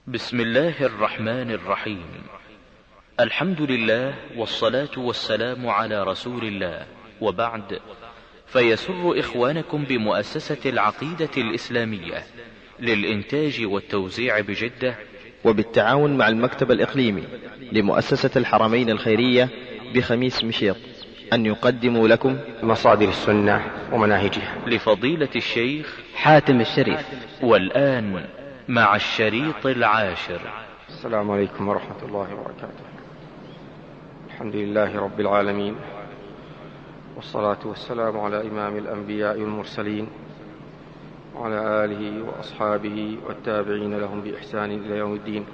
بسم الله الرحمن الرحيم. الحمد لله والصلاة والسلام على رسول الله، وبعد، فيسر إخوانكم بمؤسسة العقيدة الإسلامية للإنتاج والتوزيع بجدة وبالتعاون مع المكتب الإقليمي لمؤسسة الحرمين الخيرية بخميس مشيط أن يقدموا لكم مصادر السنة ومناهجها لفضيلة الشيخ حاتم الشريف. والآن مع الشريط العاشر. السلام عليكم ورحمة الله وبركاته. الحمد لله رب العالمين، والصلاة والسلام على إمام الأنبياء والمرسلين وعلى آله وأصحابه والتابعين لهم بإحسان إلى يوم الدين.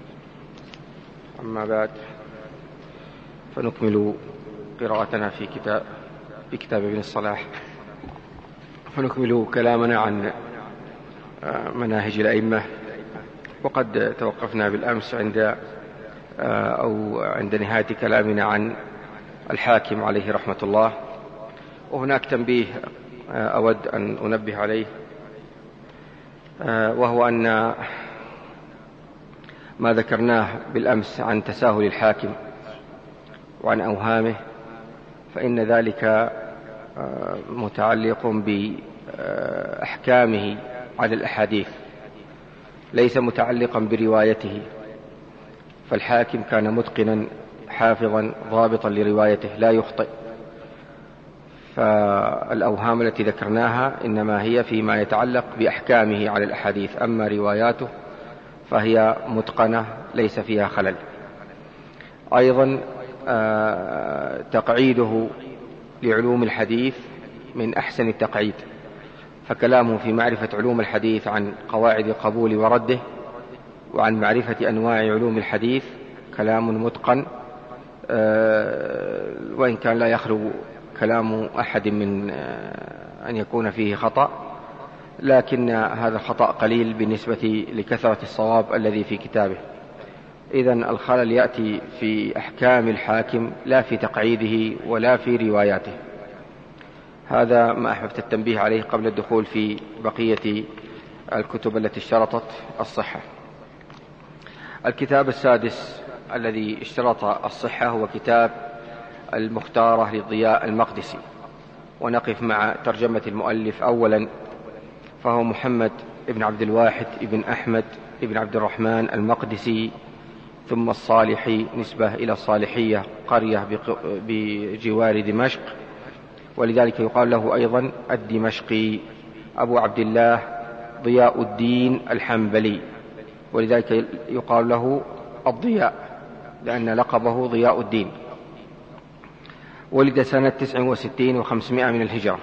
أما بعد، فنكمل قراءتنا في كتاب ابن الصلاح، فنكمل كلامنا عن مناهج الأئمة. وقد توقفنا بالأمس عند نهاية كلامنا عن الحاكم عليه رحمة الله. وهناك تنبيه أود أن أنبه عليه، وهو أن ما ذكرناه بالأمس عن تساهل الحاكم وعن أوهامه، فإن ذلك متعلق بأحكامه على الأحاديث، ليس متعلقا بروايته. فالحاكم كان متقنا حافظا ضابطا لروايته لا يخطئ، فالأوهام التي ذكرناها إنما هي فيما يتعلق بأحكامه على الأحاديث، أما رواياته فهي متقنة ليس فيها خلل. أيضا تقعيده لعلوم الحديث من أحسن التقعيد، فكلامه في معرفة علوم الحديث عن قواعد قبول ورده وعن معرفة أنواع علوم الحديث كلام متقن، وإن كان لا يخلو كلام أحد من أن يكون فيه خطأ، لكن هذا الخطأ قليل بالنسبة لكثرة الصواب الذي في كتابه. إذن الخلل يأتي في أحكام الحاكم لا في تقعيده ولا في رواياته. هذا ما أحببت التنبيه عليه قبل الدخول في بقية الكتب التي اشترطت الصحة. الكتاب السادس الذي اشترط الصحة هو كتاب المختارة للضياء المقدسي، ونقف مع ترجمة المؤلف أولا، فهو محمد ابن عبد الواحد ابن أحمد ابن عبد الرحمن المقدسي، ثم الصالحي نسبة إلى الصالحية قرية بجوار دمشق، ولذلك يقال له أيضا الدمشقي. أبو عبد الله ضياء الدين الحنبلي، ولذلك يقال له الضياء لأن لقبه ضياء الدين. ولد سنة 69 و500 من الهجرة،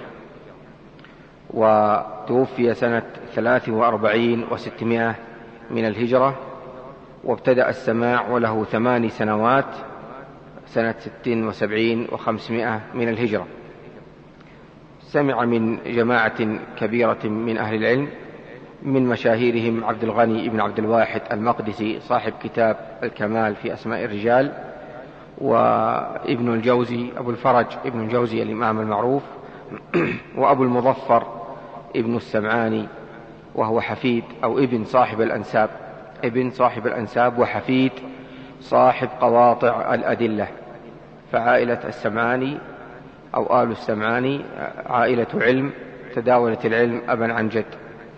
وتوفي سنة 43 و600 من الهجرة، وابتدأ السماع وله 8 سنوات سنة 76 و500 من الهجرة. سمع من جماعة كبيرة من أهل العلم، من مشاهيرهم عبد الغني ابن عبد الواحد المقدسي صاحب كتاب الكمال في أسماء الرجال، وابن الجوزي أبو الفرج ابن الجوزي الإمام المعروف، وأبو المظفر ابن السمعاني وهو حفيد أو ابن صاحب الأنساب وحفيد صاحب قواطع الأدلة. فعائلة السمعاني أو آل السمعاني عائلة علم تداولت العلم أبا عن جد.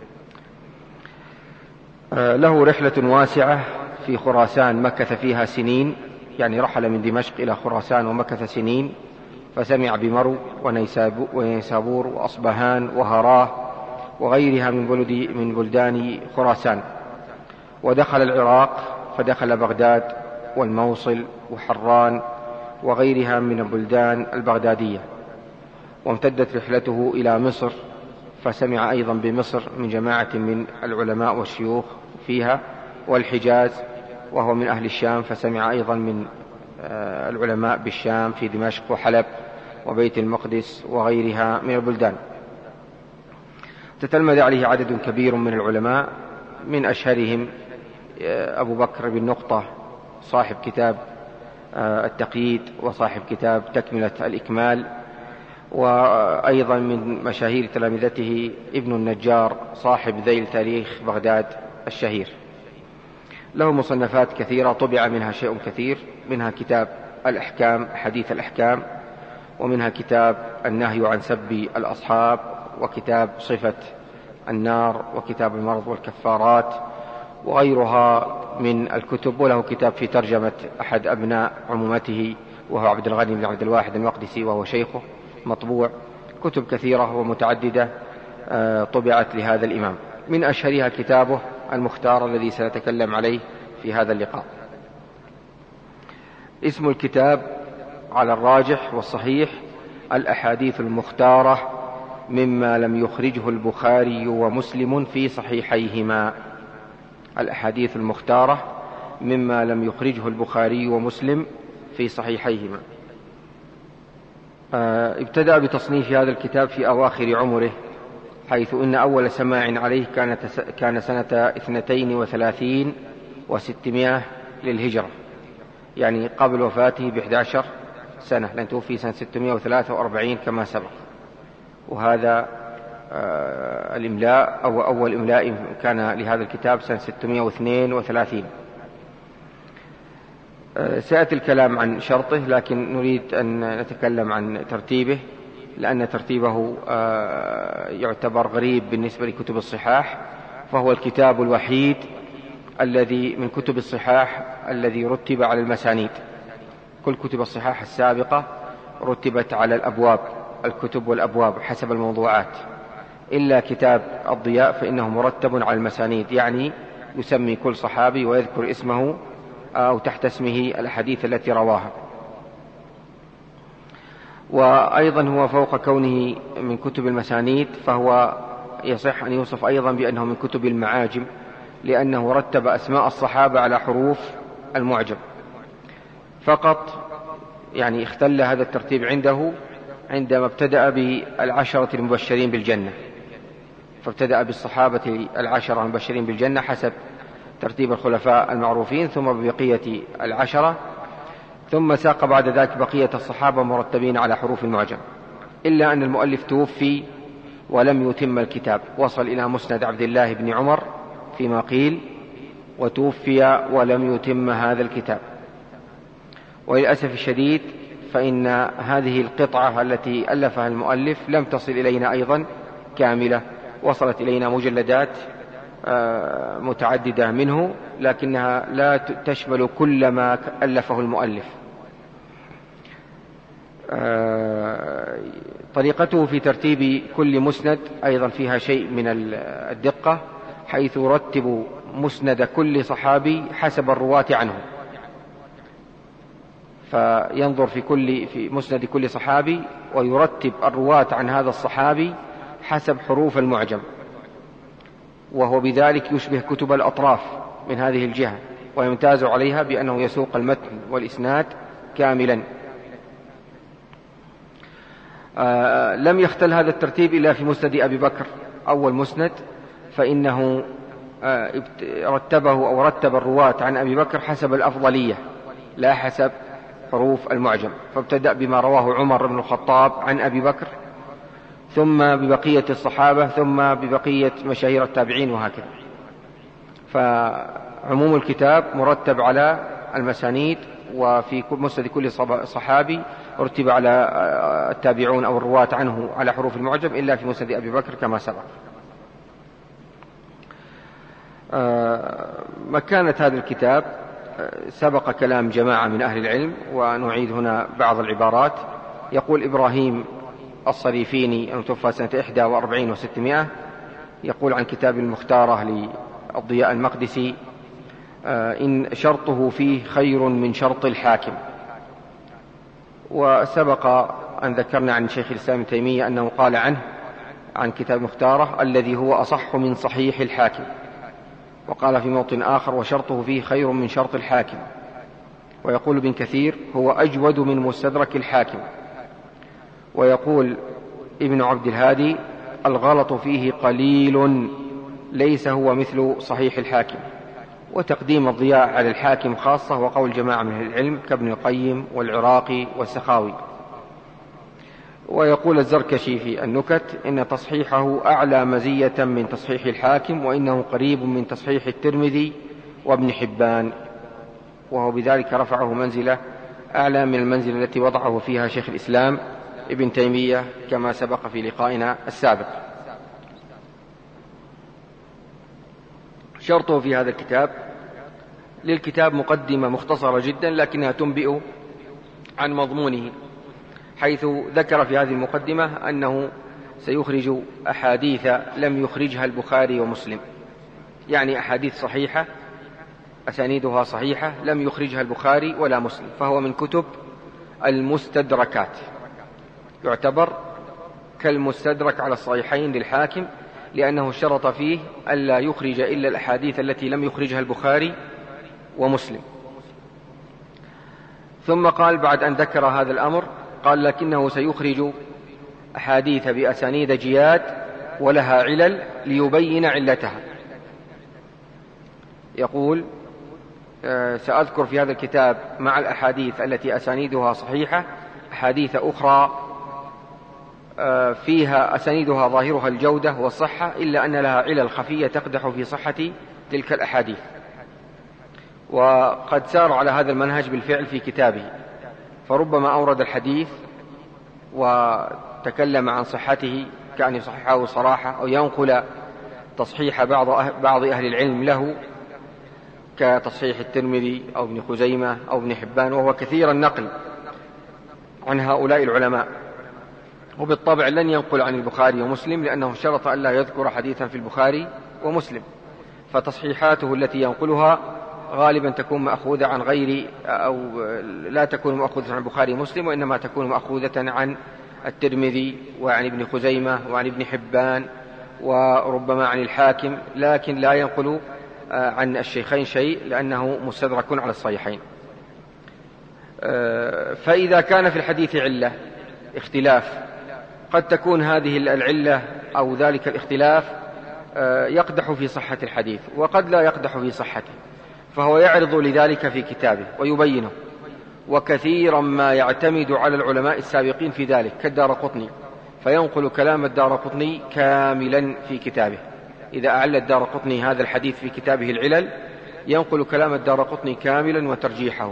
له رحلة واسعة في خراسان مكث فيها سنين، يعني رحل من دمشق إلى خراسان ومكث سنين، فسمع بمرو ونيسابور وأصبهان وهراه وغيرها من بلدان خراسان، ودخل العراق فدخل بغداد والموصل وحران وغيرها من البلدان البغدادية، وامتدت رحلته إلى مصر، فسمع أيضا بمصر من جماعة من العلماء والشيوخ فيها، والحجاز وهو من أهل الشام، فسمع أيضا من العلماء بالشام في دمشق وحلب وبيت المقدس وغيرها من البلدان. تتلمذ عليه عدد كبير من العلماء، من أشهرهم أبو بكر بن نقطة صاحب كتاب التقييد وصاحب كتاب تكملة الإكمال، وأيضا من مشاهير تلامذته ابن النجار صاحب ذيل تاريخ بغداد الشهير. له مصنفات كثيرة طبع منها شيء كثير، منها كتاب الأحكام حديث الأحكام، ومنها كتاب النهي عن سب الأصحاب، وكتاب صفة النار، وكتاب المرض والكفارات، وغيرها من الكتب. وله كتاب في ترجمة أحد أبناء عمومته وهو عبد الغني بن عبد الواحد المقدسي وهو شيخه، مطبوع. كتب كثيرة ومتعددة طبعت لهذا الإمام، من أشهرها كتابه المختار الذي سنتكلم عليه في هذا اللقاء. اسم الكتاب على الراجح والصحيح الأحاديث المختارة مما لم يخرجه البخاري ومسلم في صحيحيهما. الأحاديث المختارة مما لم يخرجه البخاري ومسلم في صحيحيهما. ابتدأ بتصنيف هذا الكتاب في أواخر عمره، حيث إن أول سماع عليه كان سنة 32 و600 للهجرة، يعني قبل وفاته ب11 سنة، لأن توفي سنة 643 كما سبق. وهذا الإملاء أو أول إملاء كان لهذا الكتاب سنة 632. سيأتي الكلام عن شرطه، لكن نريد أن نتكلم عن ترتيبه، لأن ترتيبه يعتبر غريب بالنسبة لكتب الصحاح، فهو الكتاب الوحيد الذي من كتب الصحاح الذي رتب على المسانيد. كل كتب الصحاح السابقة رتبت على الأبواب، الكتب والأبواب حسب الموضوعات، إلا كتاب الضياء فإنه مرتب على المسانيد، يعني يسمي كل صحابي ويذكر اسمه أو تحت اسمه الحديث التي رواها. وأيضا هو فوق كونه من كتب المسانيد فهو يصح أن يوصف أيضا بأنه من كتب المعاجم، لأنه رتب أسماء الصحابة على حروف المعجم فقط. يعني اختل هذا الترتيب عنده عندما ابتدأ بالعشرة المبشرين بالجنة، فابتدأ بالصحابة العشرة المبشرين بالجنة حسب ترتيب الخلفاء المعروفين، ثم ببقية العشرة، ثم ساق بعد ذلك بقية الصحابة مرتبين على حروف المعجم. إلا أن المؤلف توفي ولم يتم الكتاب، وصل إلى مسند عبد الله بن عمر فيما قيل، وتوفي ولم يتم هذا الكتاب. وللأسف الشديد فإن هذه القطعة التي ألفها المؤلف لم تصل إلينا أيضا كاملة، وصلت إلينا مجلدات متعددة منه، لكنها لا تشمل كل ما ألفه المؤلف. طريقته في ترتيب كل مسند أيضا فيها شيء من الدقة، حيث يرتب مسند كل صحابي حسب الرواة عنه، فينظر في مسند كل صحابي ويرتب الرواة عن هذا الصحابي حسب حروف المعجم، وهو بذلك يشبه كتب الأطراف من هذه الجهة، ويمتاز عليها بأنه يسوق المتن والإسناد كاملا. لم يختل هذا الترتيب إلا في مسند أبي بكر أول مسند، فإنه رتبه أو رتب الرواة عن أبي بكر حسب الأفضلية لا حسب حروف المعجم، فابتدأ بما رواه عمر بن الخطاب عن أبي بكر، ثم ببقية الصحابة، ثم ببقية مشاهير التابعين، وهكذا. فعموم الكتاب مرتب على المسانيد، وفي مسند كل صحابي رتب على التابعون أو الرواة عنه على حروف المعجم، إلا في مسند أبي بكر كما سبق. مكانة هذا الكتاب سبق كلام جماعة من أهل العلم، ونعيد هنا بعض العبارات. يقول إبراهيم الصريفيني المتوفى سنة 41 و600، يقول عن كتاب المختارة للضياء المقدسي: إن شرطه فيه خير من شرط الحاكم. وسبق أن ذكرنا عن شيخ الإسلام ابن تيمية أنه قال عنه عن كتاب المختارة الذي هو أصح من صحيح الحاكم، وقال في موطن آخر: وشرطه فيه خير من شرط الحاكم. ويقول ابن كثير: هو أجود من مستدرك الحاكم. ويقول ابن عبد الهادي: الغلط فيه قليل، ليس هو مثل صحيح الحاكم. وتقديم الضياء على الحاكم خاصة، وقول جماعة من العلم كابن القيم والعراقي والسخاوي. ويقول الزركشي في النكت: إن تصحيحه أعلى مزية من تصحيح الحاكم، وإنه قريب من تصحيح الترمذي وابن حبان، وهو بذلك رفعه منزلة أعلى من المنزلة التي وضعه فيها شيخ الإسلام ابن تيمية كما سبق في لقائنا السابق. شرطه في هذا الكتاب: للكتاب مقدمة مختصرة جدا لكنها تنبئ عن مضمونه، حيث ذكر في هذه المقدمة أنه سيخرج أحاديث لم يخرجها البخاري ومسلم، يعني أحاديث صحيحة أسانيدها صحيحة لم يخرجها البخاري ولا مسلم، فهو من كتب المستدركات، يعتبر كالمستدرك على الصحيحين للحاكم، لأنه شرط فيه ألا يخرج إلا الأحاديث التي لم يخرجها البخاري ومسلم. ثم قال بعد أن ذكر هذا الأمر قال: لكنه سيخرج أحاديث بأسانيد جياد ولها علل ليبين علتها. يقول: سأذكر في هذا الكتاب مع الأحاديث التي أسانيدها صحيحة أحاديث أخرى فيها أسانيدها ظاهرها الجودة والصحة، إلا أن لها علل خفية تقدح في صحة تلك الأحاديث. وقد سار على هذا المنهج بالفعل في كتابه، فربما أورد الحديث وتكلم عن صحته كأن يصححه صراحة، أو ينقل تصحيح بعض أهل العلم له كتصحيح الترمذي أو ابن خزيمة أو ابن حبان، وهو كثير النقل عن هؤلاء العلماء. وبالطبع لن ينقل عن البخاري ومسلم، لأنه شرط أن لا يذكر حديثا في البخاري ومسلم، فتصحيحاته التي ينقلها غالبا تكون مأخوذة عن غير، أو لا تكون مأخوذة عن البخاري ومسلم، وإنما تكون مأخوذة عن الترمذي وعن ابن خزيمة وعن ابن حبان وربما عن الحاكم، لكن لا ينقل عن الشيخين شيء، لأنه مستدرك على الصحيحين. فإذا كان في الحديث علة اختلاف، قد تكون هذه العلة أو ذلك الاختلاف يقدح في صحة الحديث، وقد لا يقدح في صحته، فهو يعرض لذلك في كتابه ويبينه. وكثيرا ما يعتمد على العلماء السابقين في ذلك كالدارقطني، فينقل كلام الدارقطني كاملا في كتابه. إذا أعل الدارقطني هذا الحديث في كتابه العلل ينقل كلام الدارقطني كاملا وترجيحه.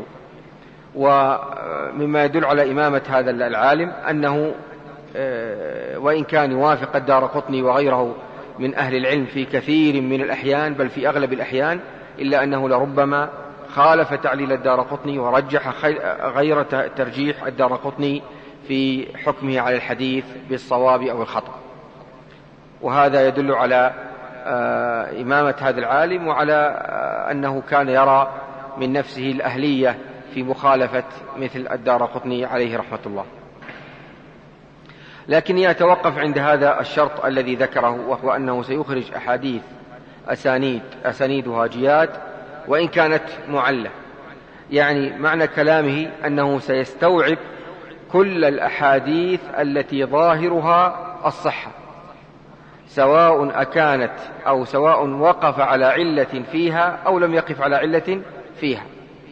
ومما يدل على إمامة هذا العالم أنه وإن كان يوافق الدارقطني وغيره من أهل العلم في كثير من الأحيان، بل في أغلب الأحيان، إلا أنه لربما خالف تعليل الدارقطني ورجح غير ترجيح الدارقطني في حكمه على الحديث بالصواب أو الخطأ. وهذا يدل على إمامة هذا العالم، وعلى أنه كان يرى من نفسه الأهلية في مخالفة مثل الدارقطني عليه رحمة الله. لكن يتوقف عند هذا الشرط الذي ذكره، وهو أنه سيخرج أحاديث أسانيدها جياد وإن كانت معلة. يعني معنى كلامه أنه سيستوعب كل الأحاديث التي ظاهرها الصحة، سواء أكانت أو سواء وقف على علة فيها أو لم يقف على علة فيها.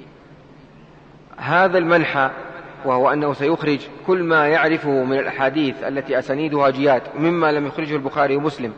هذا المنحى، وهو أنه سيخرج كل ما يعرفه من الأحاديث التي أسانيدها جياد مما لم يخرجه البخاري ومسلم،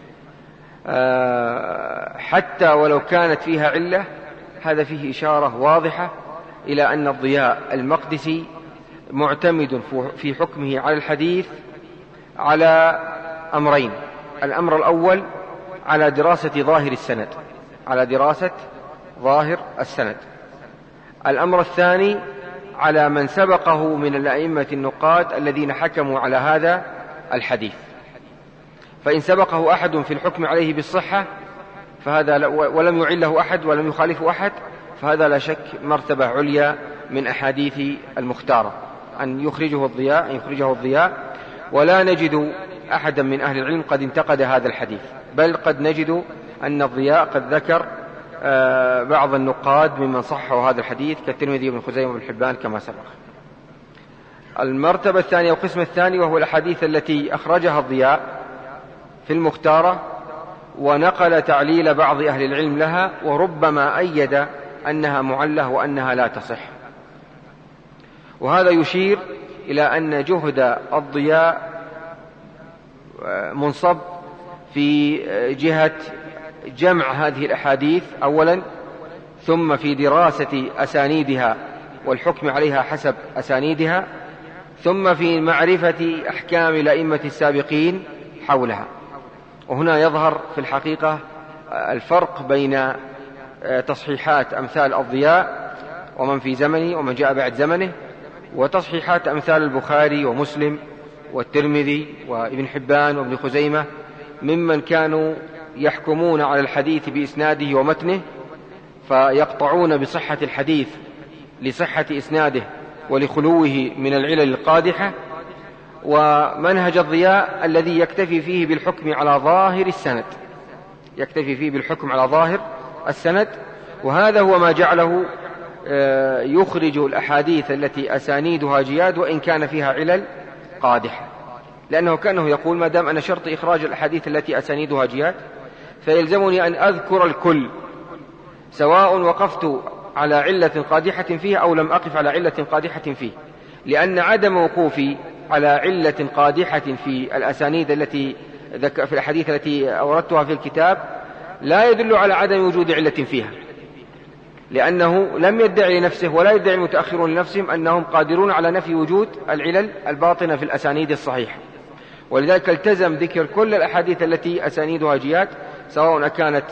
حتى ولو كانت فيها علة. هذا فيه إشارة واضحة إلى أن الضياء المقدسي معتمد في حكمه على الحديث على أمرين: الأمر الأول على دراسة ظاهر السند، على دراسة ظاهر السند. الأمر الثاني على من سبقه من الأئمة النقاد الذين حكموا على هذا الحديث. فإن سبقه أحد في الحكم عليه بالصحة فهذا ولم يعله أحد ولم يخالفه أحد، فهذا لا شك مرتبة عليا من أحاديث المختارة أن يخرجه الضياء. ولا نجد أحدا من أهل العلم قد انتقد هذا الحديث، بل قد نجد أن الضياء قد ذكر بعض النقاد ممن صححوا هذا الحديث كالترمذي وابن خزيمة وابن حبان كما سبق. المرتبة الثانية والقسم الثاني وهو الأحاديث التي أخرجها الضياء في المختارة ونقل تعليل بعض أهل العلم لها، وربما أيد أنها معلة وأنها لا تصح. وهذا يشير إلى أن جهد الضياء منصب في جهة جمع هذه الأحاديث أولا، ثم في دراسة أسانيدها والحكم عليها حسب أسانيدها، ثم في معرفة أحكام الأئمة السابقين حولها. وهنا يظهر في الحقيقة الفرق بين تصحيحات أمثال الضياء ومن في زمنه ومن جاء بعد زمنه، وتصحيحات أمثال البخاري ومسلم والترمذي وابن حبان وابن خزيمة، ممن كانوا يحكمون على الحديث بإسناده ومتنه فيقطعون بصحة الحديث لصحة إسناده ولخلوه من العلل القادحة، ومنهج الضياء الذي يكتفي فيه بالحكم على ظاهر السند، يكتفي فيه بالحكم على ظاهر السند. وهذا هو ما جعله يخرج الأحاديث التي أسانيدها جياد وإن كان فيها علل قادحة، لأنه كأنه يقول ما دام أنا شرط إخراج الأحاديث التي أسانيدها جياد فيلزمني أن أذكر الكل، سواء وقفت على علة قادحة فيه أو لم أقف على علة قادحة فيه، لأن عدم وقوفي على علة قادحة في الأسانيد التي في الأحاديث التي أوردتها في الكتاب لا يدل على عدم وجود علة فيها، لأنه لم يدعي لنفسه ولا يدعي المتأخرون لنفسهم أنهم قادرون على نفي وجود العلل الباطنة في الأسانيد الصحيحة. ولذلك التزم ذكر كل الأحاديث التي أسانيدها جياد، سواء كانت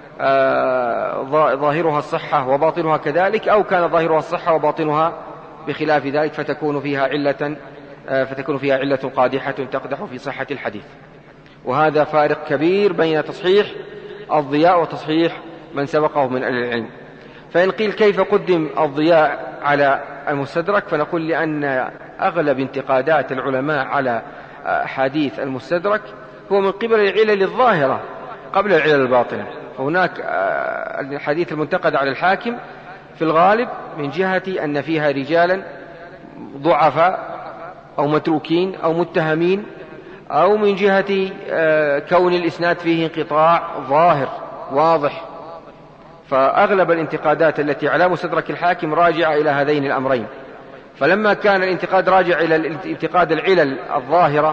ظاهرها الصحة وباطنها كذلك، أو كان ظاهرها الصحة وباطنها بخلاف ذلك فتكون فيها علة قادحة تقدح في صحة الحديث. وهذا فارق كبير بين تصحيح الضياء وتصحيح من سبقه من أهل العلم. فإن قيل كيف قدم الضياء على المستدرك، فنقول لأن أغلب انتقادات العلماء على حديث المستدرك هو من قبل العلل الظاهرة قبل العلل الباطنة. هناك الحديث المنتقد على الحاكم في الغالب من جهة أن فيها رجالا ضعفاء أو متروكين أو متهمين، أو من جهة كون الإسناد فيه انقطاع ظاهر واضح. فأغلب الانتقادات التي على مستدرك الحاكم راجعة إلى هذين الأمرين. فلما كان الانتقاد راجع إلى انتقاد العلل الظاهرة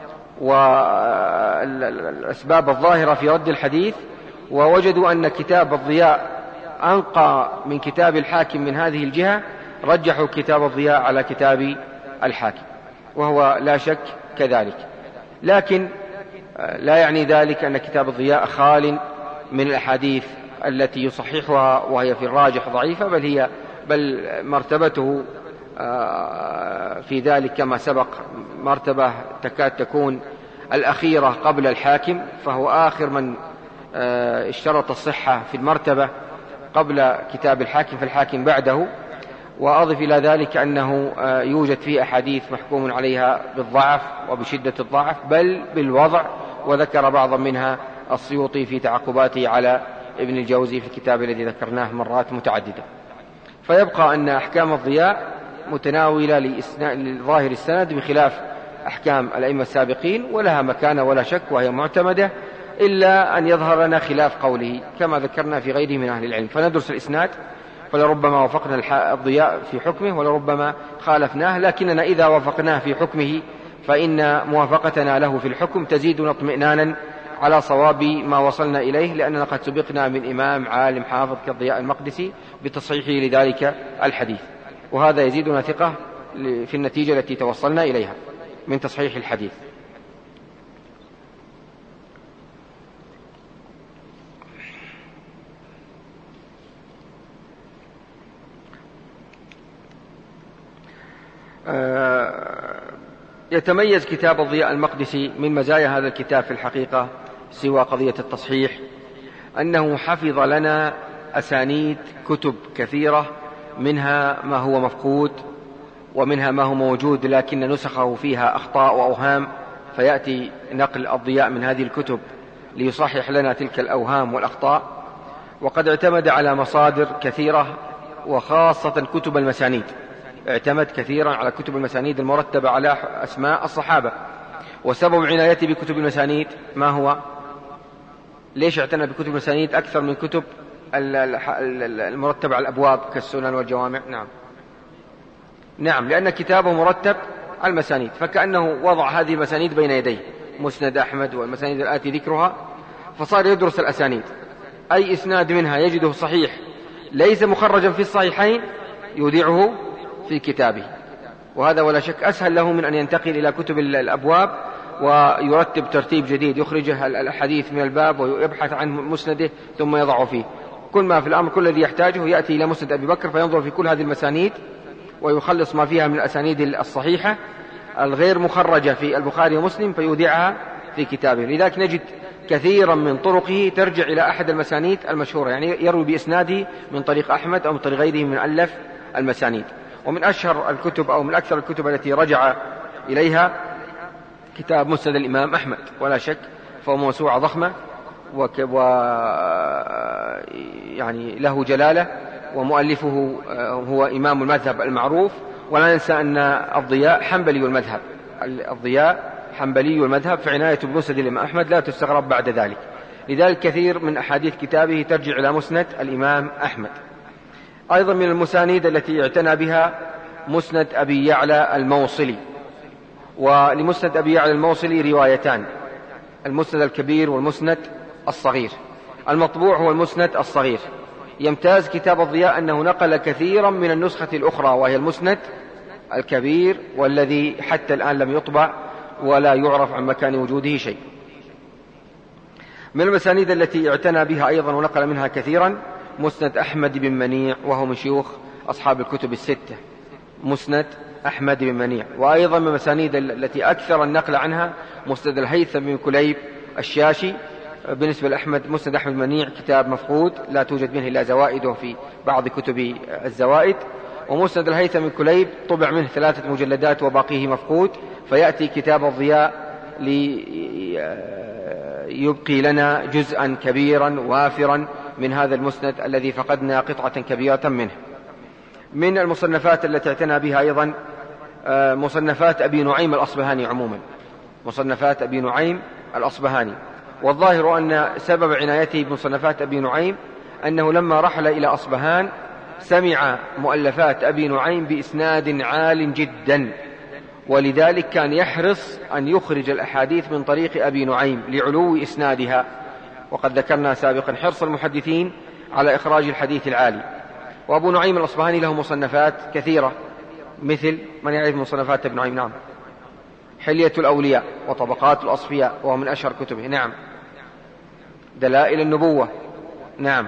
والأسباب الظاهرة في رد الحديث، ووجدوا أن كتاب الضياء أنقى من كتاب الحاكم من هذه الجهة، رجحوا كتاب الضياء على كتاب الحاكم، وهو لا شك كذلك. لكن لا يعني ذلك أن كتاب الضياء خال من الأحاديث التي يصححها وهي في الراجح ضعيفة، بل مرتبته في ذلك كما سبق مرتبة تكاد تكون الأخيرة قبل الحاكم، فهو آخر من اشترط الصحة في المرتبة قبل كتاب الحاكم، فالحاكم بعده. وأضف إلى ذلك أنه يوجد فيه أحاديث محكوم عليها بالضعف وبشدة الضعف بل بالوضع، وذكر بعضا منها السيوطي في تعقباته على ابن الجوزي في الكتاب الذي ذكرناه مرات متعددة. فيبقى أن أحكام الضياء متناولة لظاهر السند بخلاف أحكام الأئمة السابقين، ولها مكانة ولا شك وهي معتمدة، إلا أن يظهر لنا خلاف قوله كما ذكرنا في غيره من أهل العلم. فندرس الإسناد، فلربما وافقنا الضياء في حكمه ولربما خالفناه، لكننا إذا وافقناه في حكمه فإن موافقتنا له في الحكم تزيدنا اطمئنانا على صواب ما وصلنا إليه، لأننا قد سبقنا من إمام عالم حافظ كالضياء المقدسي بتصحيحه لذلك الحديث، وهذا يزيدنا ثقة في النتيجة التي توصلنا إليها من تصحيح الحديث. يتميز كتاب الضياء المقدسي من مزايا هذا الكتاب في الحقيقة سوى قضية التصحيح أنه حفظ لنا أسانيد كتب كثيرة، منها ما هو مفقود ومنها ما هو موجود لكن نسخه فيها أخطاء وأوهام، فيأتي نقل الضياء من هذه الكتب ليصحح لنا تلك الأوهام والأخطاء. وقد اعتمد على مصادر كثيرة، وخاصة كتب المسانيد، اعتمد كثيرا على كتب المسانيد المرتبة على أسماء الصحابة. وسبب عنايته بكتب المسانيد ما هو؟ ليش اعتنى بكتب المسانيد أكثر من كتب المرتبة على الأبواب كالسنن والجوامع؟ نعم، لأن كتابه مرتب على المسانيد، فكأنه وضع هذه المسانيد بين يديه، مسند أحمد والمسانيد الآتي ذكرها، فصار يدرس الأسانيد، أي إسناد منها يجده صحيح ليس مخرجا في الصحيحين يودعه في كتابه، وهذا ولا شك أسهل له من أن ينتقل إلى كتب الأبواب ويرتب ترتيب جديد، يخرج الحديث من الباب ويبحث عن مسنده ثم يضعه فيه. كل ما في الأمر كل الذي يحتاجه يأتي إلى مسند أبي بكر فينظر في كل هذه المسانيد ويخلص ما فيها من الأسانيد الصحيحة الغير مخرجة في البخاري ومسلم فيودعها في كتابه. لذلك نجد كثيرا من طرقه ترجع إلى أحد المسانيد المشهورة، يعني يروي بإسناده من طريق أحمد أو من طريق غيره من ألف المسانيد. ومن أشهر الكتب أو من أكثر الكتب التي رجع إليها كتاب مسند الإمام أحمد، ولا شك فهو موسوعة ضخمة يعني له جلالة، ومؤلفه هو إمام المذهب المعروف. ولا ننسى أن الضياء حنبلي المذهب، الضياء حنبلي المذهب، فعناية بمسند الإمام أحمد لا تستغرب بعد ذلك. لذلك كثير من أحاديث كتابه ترجع إلى مسند الإمام أحمد. أيضا من المسانيد التي اعتنى بها مسند أبي يعلى الموصلي. ولمسند أبي يعلى الموصلي روايتان، المسند الكبير والمسند الصغير. المطبوع هو المسند الصغير. يمتاز كتاب الضياء أنه نقل كثيرا من النسخة الأخرى وهي المسند الكبير، والذي حتى الآن لم يطبع ولا يعرف عن مكان وجوده شيء. من المسانيد التي اعتنى بها أيضا ونقل منها كثيرا مسند أحمد بن منيع، وهو من شيوخ أصحاب الكتب الستة، مسند أحمد بن منيع. وأيضا من المسانيد التي أكثر النقل عنها مسند الهيثم بن كليب الشاشي. بالنسبة لأحمد مسند أحمد بن منيع كتاب مفقود لا توجد منه إلا زوائده في بعض كتب الزوائد، ومسند الهيثم بن كليب طبع منه 3 مجلدات وباقيه مفقود، فيأتي كتاب الضياء ليبقي لنا جزءا كبيرا وافرا من هذا المسند الذي فقدنا قطعة كبيرة منه. من المصنفات التي اعتنى بها أيضا مصنفات أبي نعيم الأصبهاني عموما، مصنفات أبي نعيم الأصبهاني. والظاهر أن سبب عنايته بمصنفات أبي نعيم أنه لما رحل إلى أصبهان سمع مؤلفات أبي نعيم بإسناد عال جدا، ولذلك كان يحرص أن يخرج الأحاديث من طريق أبي نعيم لعلو إسنادها. وقد ذكرنا سابقا حرص المحدثين على إخراج الحديث العالي. وأبو نعيم الأصبهاني له مصنفات كثيرة، مثل من يعرف مصنفات ابن نعيم؟ نعم، حلية الأولياء وطبقات الأصفياء وهو من أشهر كتبه. نعم، دلائل النبوة. نعم،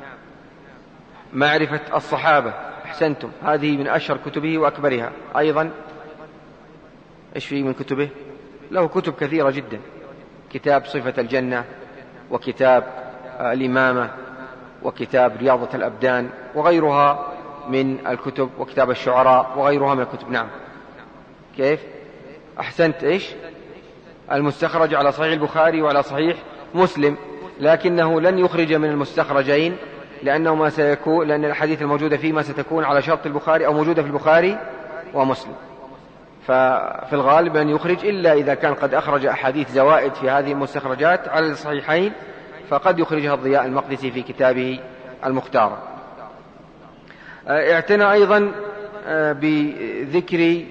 معرفة الصحابة. أحسنتم، هذه من أشهر كتبه وأكبرها. أيضا إيش فيه من كتبه؟ له كتب كثيرة جدا، كتاب صفة الجنة، وكتاب الإمامة، وكتاب رياضة الأبدان، وغيرها من الكتب، وكتاب الشعراء، وغيرها من الكتب. نعم، كيف؟ أحسنت، إيش؟ المستخرج على صحيح البخاري وعلى صحيح مسلم، لكنه لن يخرج من المستخرجين لأنه ما سيكون، لأن الحديث الموجودة فيه ما ستكون على شرط البخاري أو موجودة في البخاري ومسلم، ففي الغالب أن يخرج إلا إذا كان قد أخرج أحاديث زوائد في هذه المستخرجات على الصحيحين، فقد يخرجها الضياء المقدسي في كتابه المختار. اعتنى أيضا بذكر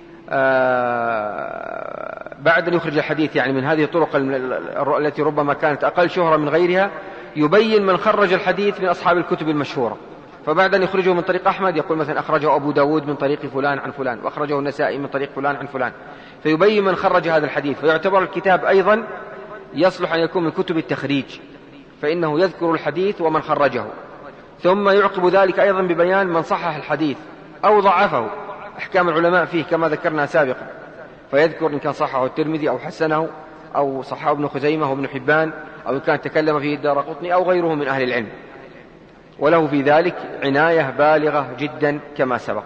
بعد أن يخرج الحديث يعني من هذه الطرق التي ربما كانت أقل شهرة من غيرها، يبين من خرج الحديث من أصحاب الكتب المشهورة. فبعد أن يخرجه من طريق أحمد يقول مثلا أخرجه أبو داود من طريق فلان عن فلان، وأخرجه النسائي من طريق فلان عن فلان، فيبين من خرج هذا الحديث. فيعتبر الكتاب أيضا يصلح أن يكون من كتب التخريج، فإنه يذكر الحديث ومن خرجه، ثم يعقب ذلك أيضا ببيان من صحح الحديث أو ضعفه، أحكام العلماء فيه كما ذكرنا سابقا، فيذكر إن كان صححه الترمذي أو حسنه أو صححه ابن خزيمة وابن حبان، أو إن كان تكلم فيه الدارقطني أو غيره من أهل العلم، وله في ذلك عناية بالغة جدا كما سبق.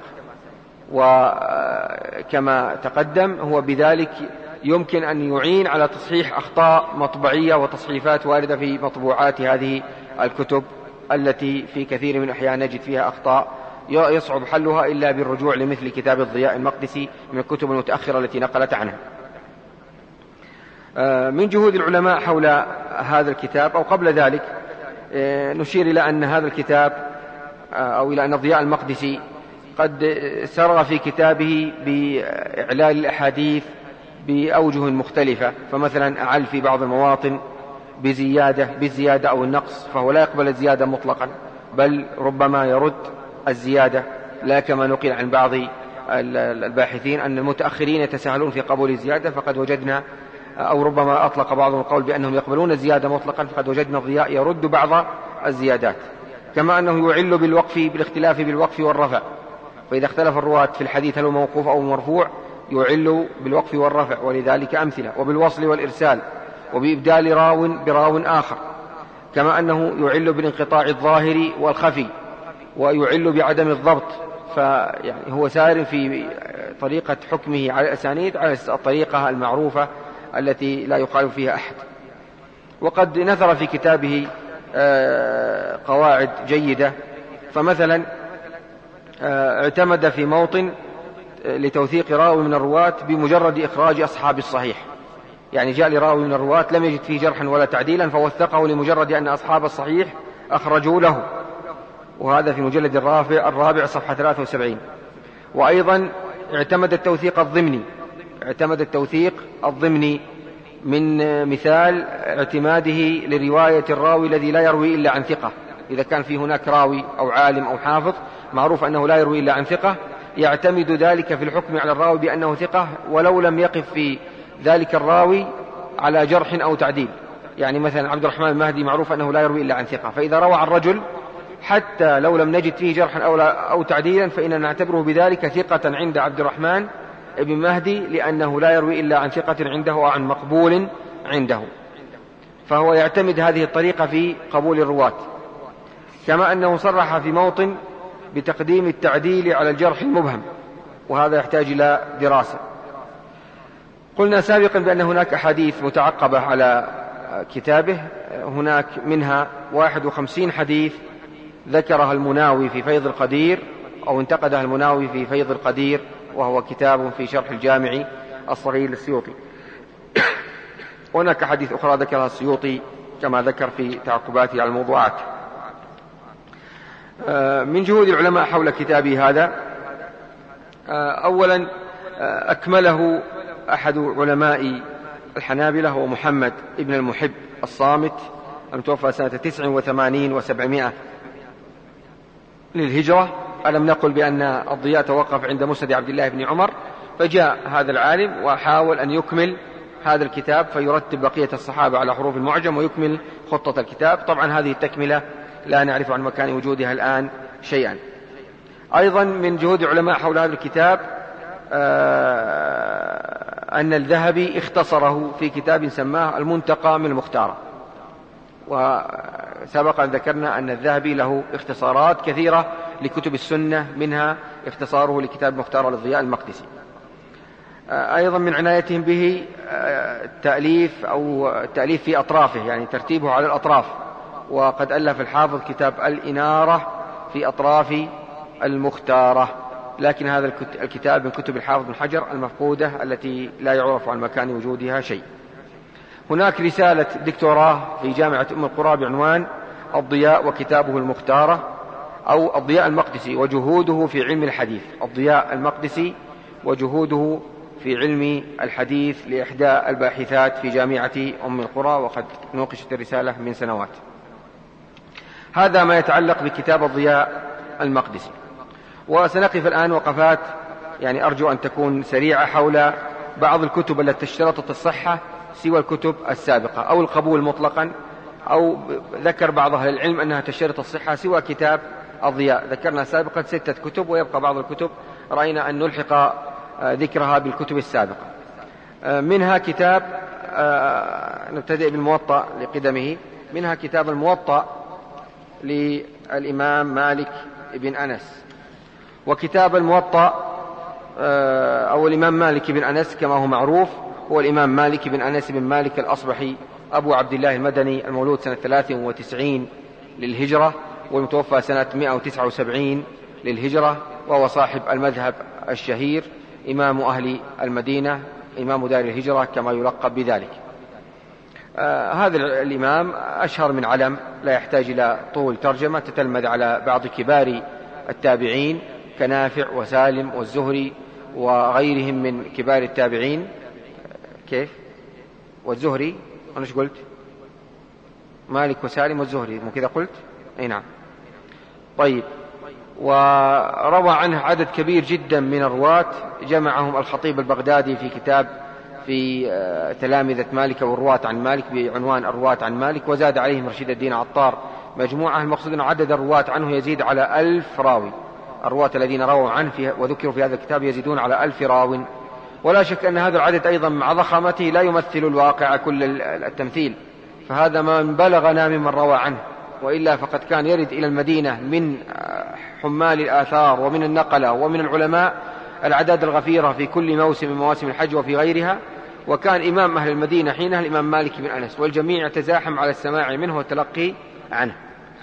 وكما تقدم هو بذلك يمكن أن يعين على تصحيح أخطاء مطبعية وتصحيفات واردة في مطبوعات هذه الكتب التي في كثير من الأحيان نجد فيها أخطاء يصعب حلها إلا بالرجوع لمثل كتاب الضياء المقدسي من الكتب المتأخرة التي نقلت عنها. من جهود العلماء حول هذا الكتاب أو قبل ذلك نشير إلى أن هذا الكتاب أو إلى أن الضياء المقدسي قد سرغ في كتابه بإعلال الأحاديث بأوجه مختلفة، فمثلا أعل في بعض المواطن بالزيادة أو النقص، فهو لا يقبل الزيادة مطلقا، بل ربما يرد الزيادة، لا كما نقل عن بعض الباحثين أن المتأخرين يتساهلون في قبول الزيادة، فقد وجدنا، أو ربما أطلق بعضهم القول بأنهم يقبلون الزيادة مطلقا، فقد وجدنا الضياء يرد بعض الزيادات. كما أنه يعل بالوقف بالاختلاف بالوقف والرفع، فإذا اختلف الرواة في الحديث هل هو موقوف أو مرفوع يعل بالوقف والرفع، ولذلك أمثلة، وبالوصل والإرسال، وبإبدال راو براو آخر. كما أنه يعل بالانقطاع الظاهر والخفي، ويعل بعدم الضبط، فيعني هو سار في طريقة حكمه على الأسانيد على الطريقة المعروفة التي لا يخالف فيها أحد. وقد نثر في كتابه قواعد جيدة، فمثلا اعتمد في موطن لتوثيق راوي من الرواة بمجرد إخراج أصحاب الصحيح، يعني جاء لراوي من الرواة لم يجد فيه جرحا ولا تعديلا فوثقه لمجرد أن أصحاب الصحيح أخرجوا له، وهذا في مجلد الرابع صفحة 73. وأيضا اعتمد التوثيق الضمني من مثال اعتماده لرواية الراوي الذي لا يروي إلا عن ثقة. إذا كان في هناك راوي أو عالم أو حافظ معروف أنه لا يروي إلا عن ثقة، يعتمد ذلك في الحكم على الراوي بأنه ثقة ولو لم يقف في ذلك الراوي على جرح أو تعديل. يعني مثلا عبد الرحمن المهدي معروف أنه لا يروي إلا عن ثقة، فإذا روى عن رجل حتى لو لم نجد فيه جرحا أو تعديلا فإننا نعتبره بذلك ثقة عند عبد الرحمن ابن مهدي، لأنه لا يروي إلا عن ثقة عنده أو عن مقبول عنده، فهو يعتمد هذه الطريقة في قبول الرواة. كما أنه صرح في موطن بتقديم التعديل على الجرح المبهم، وهذا يحتاج إلى دراسة. قلنا سابقا بأن هناك أحاديث متعقبة على كتابه، هناك منها 51 حديث ذكرها المناوي في فيض القدير، أو انتقدها المناوي في فيض القدير، وهو كتاب في شرح الجامع الصغير للسيوطي. هناك حديث أخرى ذكرها السيوطي كما ذكر في تعقباته على الموضوعات. من جهود العلماء حول كتابه هذا، أولا أكمله أحد علماء الحنابلة هو محمد ابن المحب الصامت المتوفى سنة 89 و700 للهجرة. ألم نقل بأن الضياء توقف عند مسند عبد الله بن عمر، فجاء هذا العالم وحاول أن يكمل هذا الكتاب فيرتب بقية الصحابة على حروف المعجم ويكمل خطة الكتاب. طبعا هذه التكملة لا نعرف عن مكان وجودها الآن شيئا. أيضا من جهود علماء حول هذا الكتاب أن الذهبي اختصره في كتاب سماه المنتقى من المختارة، وسبق أن ذكرنا أن الذهبي له اختصارات كثيرة لكتب السنة، منها اختصاره لكتاب مختار للضياء المقدسي. أيضا من عنايتهم به التأليف في أطرافه، يعني ترتيبه على الأطراف، وقد ألف الحافظ كتاب الإنارة في أطراف المختارة، لكن هذا الكتاب من كتب الحافظ بن حجر المفقودة التي لا يعرف عن مكان وجودها شيء. هناك رسالة دكتوراه في جامعة أم القرى بعنوان الضياء وكتابه المختارة، أو الضياء المقدسي وجهوده في علم الحديث، الضياء المقدسي وجهوده في علم الحديث، لإحدى الباحثات في جامعة أم القرى، وقد نوقشت الرسالة من سنوات. هذا ما يتعلق بكتاب الضياء المقدسي. وسنقف الآن وقفات يعني أرجو أن تكون سريعة حول بعض الكتب التي اشترطت الصحة سوى الكتب السابقة، أو القبول مطلقا، أو ذكر بعض أهل العلم أنها تشترط الصحة سوى كتاب الضياء. ذكرنا سابقا 6 كتب، ويبقى بعض الكتب رأينا أن نلحق ذكرها بالكتب السابقة. منها كتاب، نبتدئ بالموطأ لقدمه، منها كتاب الموطأ للإمام مالك بن أنس. وكتاب الموطأ أو الإمام مالك بن أنس كما هو معروف هو الإمام مالك بن أنس بن مالك الأصبحي أبو عبد الله المدني، المولود سنة 93 للهجرة، والمتوفى سنة 179 للهجرة، وهو صاحب المذهب الشهير، إمام أهل المدينة، إمام دار الهجرة كما يلقب بذلك. هذا الإمام أشهر من علم، لا يحتاج إلى طول ترجمة، تتلمذ على بعض كبار التابعين كنافع وسالم والزهري وغيرهم من كبار التابعين. كيف؟ والزهري أنا إيش قلت؟ مالك وسالم والزهري، مو كذا قلت؟ أي نعم. طيب. وروى عنه عدد كبير جدا من الرواة، جمعهم الخطيب البغدادي في كتاب في تلامذة مالك والرواة عن مالك بعنوان الرواة عن مالك، وزاد عليهم رشيد الدين عطار مجموعة. المقصود أن عدد الرواة عنه يزيد على 1000 راوي. الرواة الذين رووا عنه وذكروا في هذا الكتاب يزيدون على 1000 راو. ولا شك أن هذا العدد أيضا مع ضخامته لا يمثل الواقع كل التمثيل، فهذا من بلغنا ممن روى عنه، وإلا فقد كان يرد إلى المدينة من حمال الآثار ومن النقلة ومن العلماء الأعداد الغفيرة في كل موسم من مواسم الحج وفي غيرها. وكان إمام أهل المدينة حينها الإمام مالك بن أنس، والجميع يتزاحم على السماع منه والتلقي عنه.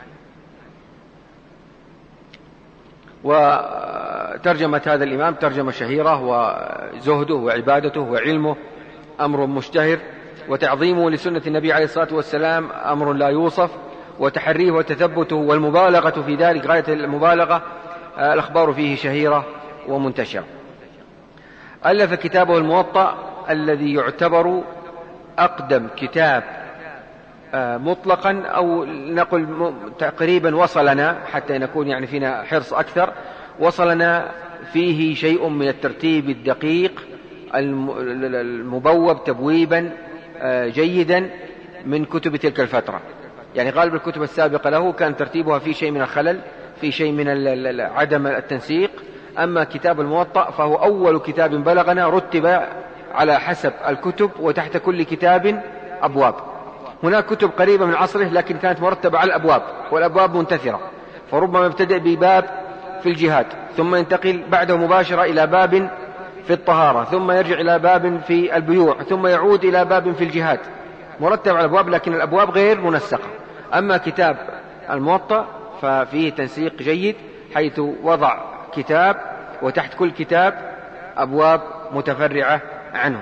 وترجمة هذا الإمام ترجمة شهيرة، وزهده وعبادته وعلمه أمر مشتهر، وتعظيمه لسنة النبي عليه الصلاة والسلام أمر لا يوصف، وتحريه وتثبته والمبالغة في ذلك غاية المبالغة، الأخبار فيه شهيرة ومنتشرة. ألف كتابه الموطأ الذي يعتبر أقدم كتاب مطلقا، أو نقول تقريبا وصلنا حتى نكون يعني فينا حرص أكثر، وصلنا فيه شيء من الترتيب الدقيق المبوب تبويبا جيدا من كتب تلك الفترة. يعني غالب الكتب السابقة له كان ترتيبها في شيء من الخلل، في شيء من عدم التنسيق. أما كتاب الموطأ فهو أول كتاب بلغنا رتب على حسب الكتب، وتحت كل كتاب أبواب. هناك كتب قريبة من عصره لكن كانت مرتبة على الأبواب، والأبواب منتثرة، فربما يبتدئ بباب في الجهاد، ثم ينتقل بعده مباشرة إلى باب في الطهارة، ثم يرجع إلى باب في البيوع، ثم يعود إلى باب في الجهاد، مرتب على الأبواب لكن الأبواب غير منسقة. أما كتاب الموطأ ففيه تنسيق جيد، حيث وضع كتاب وتحت كل كتاب أبواب متفرعة عنه.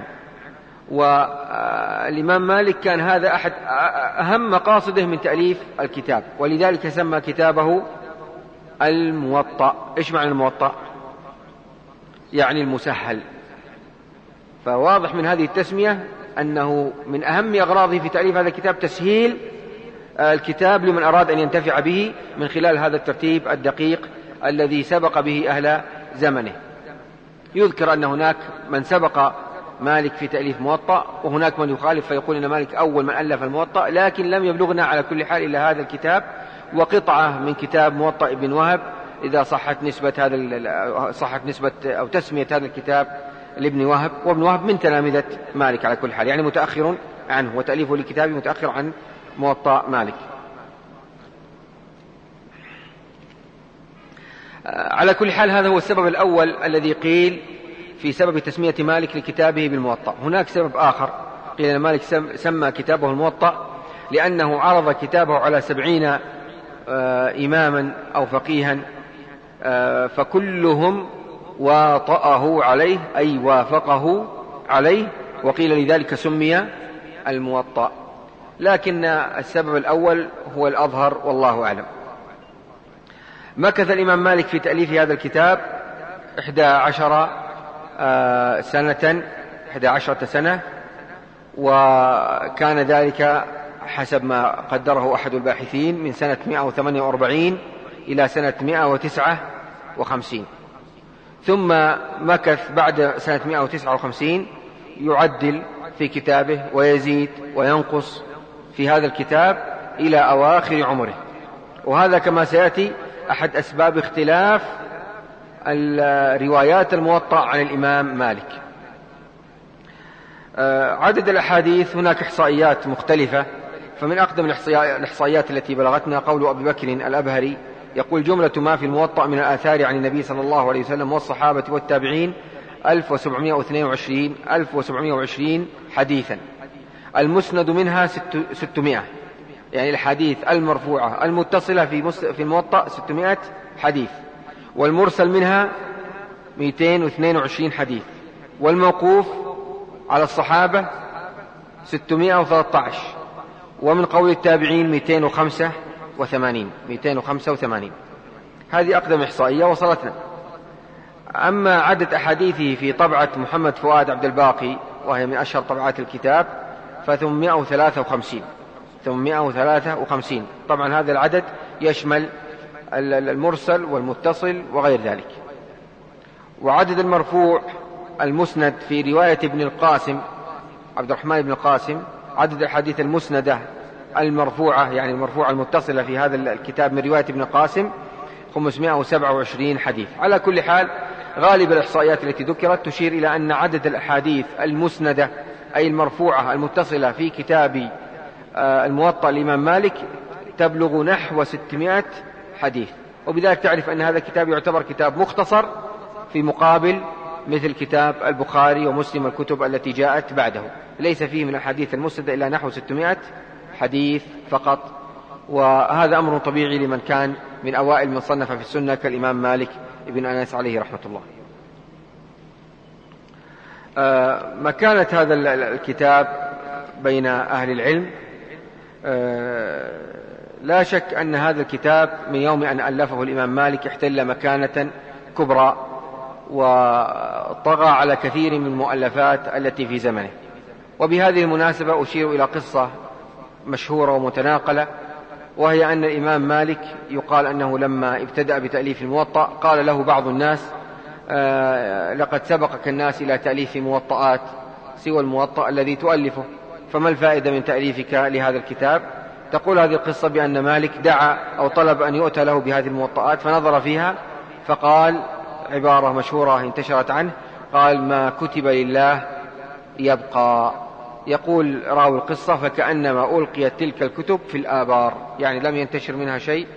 والإمام مالك كان هذا أحد أهم مقاصده من تأليف الكتاب، ولذلك سمى كتابه الموطأ. إيش معنى الموطأ؟ يعني المسهل. فواضح من هذه التسمية أنه من أهم أغراضه في تأليف هذا الكتاب تسهيل الكتاب لمن أراد أن ينتفع به من خلال هذا الترتيب الدقيق الذي سبق به أهل زمنه. يذكر أن هناك من سبق مالك في تأليف موطأ، وهناك من يخالف فيقول أن مالك أول من ألف الموطأ، لكن لم يبلغنا على كل حال إلا هذا الكتاب وقطعة من كتاب موطأ ابن وهب، إذا صحت نسبة أو تسمية هذا الكتاب لابن وهب، وابن وهب من تلامذة مالك على كل حال، يعني متأخر عنه، وتأليفه لكتابه متأخر عن موطأ مالك. على كل حال هذا هو السبب الأول الذي قيل في سبب تسمية مالك لكتابه بالموطأ. هناك سبب آخر، قيل أن مالك سمى كتابه الموطأ لأنه عرض كتابه على 70 إماما أو فقيها، فكلهم واطأه عليه أي وافقه عليه، وقيل لذلك سمي الموطأ. لكن السبب الأول هو الأظهر والله أعلم. مكث الإمام مالك في تأليف هذا الكتاب 11 سنة، وكان ذلك حسب ما قدره أحد الباحثين من سنة 148 إلى سنة 159. ثم مكث بعد سنة 159 يعدل في كتابه ويزيد وينقص في هذا الكتاب إلى أواخر عمره، وهذا كما سيأتي أحد أسباب اختلاف الروايات الموطأ عن الإمام مالك. عدد الأحاديث هناك إحصائيات مختلفة، فمن أقدم الإحصائيات التي بلغتنا قول أبي بكر الأبهري يقول: جملة ما في الموطأ من الآثار عن النبي صلى الله عليه وسلم والصحابة والتابعين 1720 حديثا، المسند منها 600، يعني الحديث المرفوعة المتصلة في الموطأ 600 حديث، والمرسل منها 222 حديث، والموقوف على الصحابة 613، ومن قول التابعين 285. هذه أقدم إحصائية وصلتنا. أما عدد أحاديثه في طبعة محمد فؤاد عبد الباقي، وهي من أشهر طبعات الكتاب، ف853. طبعا هذا العدد يشمل المرسل والمتصل وغير ذلك. وعدد المرفوع المسند في رواية ابن القاسم عبد الرحمن بن القاسم، عدد الحديث المسندة المرفوعة يعني المرفوعة المتصلة في هذا الكتاب من رواية ابن القاسم 527 حديث. على كل حال غالب الإحصائيات التي ذكرت تشير إلى أن عدد الأحاديث المسندة أي المرفوعة المتصلة في كتاب الموطأ الإمام مالك تبلغ نحو 600 حديث، وبذلك تعرف أن هذا الكتاب يعتبر كتاب مختصر في مقابل مثل كتاب البخاري ومسلم والكتب التي جاءت بعده، ليس فيه من الحديث المسند إلا نحو 600 حديث فقط، وهذا أمر طبيعي لمن كان من أوائل من صنف في السنة كالإمام مالك ابن أنس عليه رحمة الله. مكانة هذا الكتاب بين أهل العلم، لا شك أن هذا الكتاب من يوم أن ألفه الإمام مالك احتل مكانة كبرى وطغى على كثير من المؤلفات التي في زمنه. وبهذه المناسبة أشير إلى قصة مشهورة ومتناقلة، وهي أن الإمام مالك يقال أنه لما ابتدأ بتأليف الموطأ قال له بعض الناس لقد سبقك الناس إلى تأليف موطئات سوى الموطأ الذي تؤلفه، فما الفائدة من تأليفك لهذا الكتاب؟ تقول هذه القصة بأن مالك دعا أو طلب أن يؤتى له بهذه الموطئات فنظر فيها فقال عبارة مشهورة انتشرت عنه، قال ما كتب لله يبقى. يقول راوي القصة فكأنما ألقيت تلك الكتب في الآبار، يعني لم ينتشر منها شيء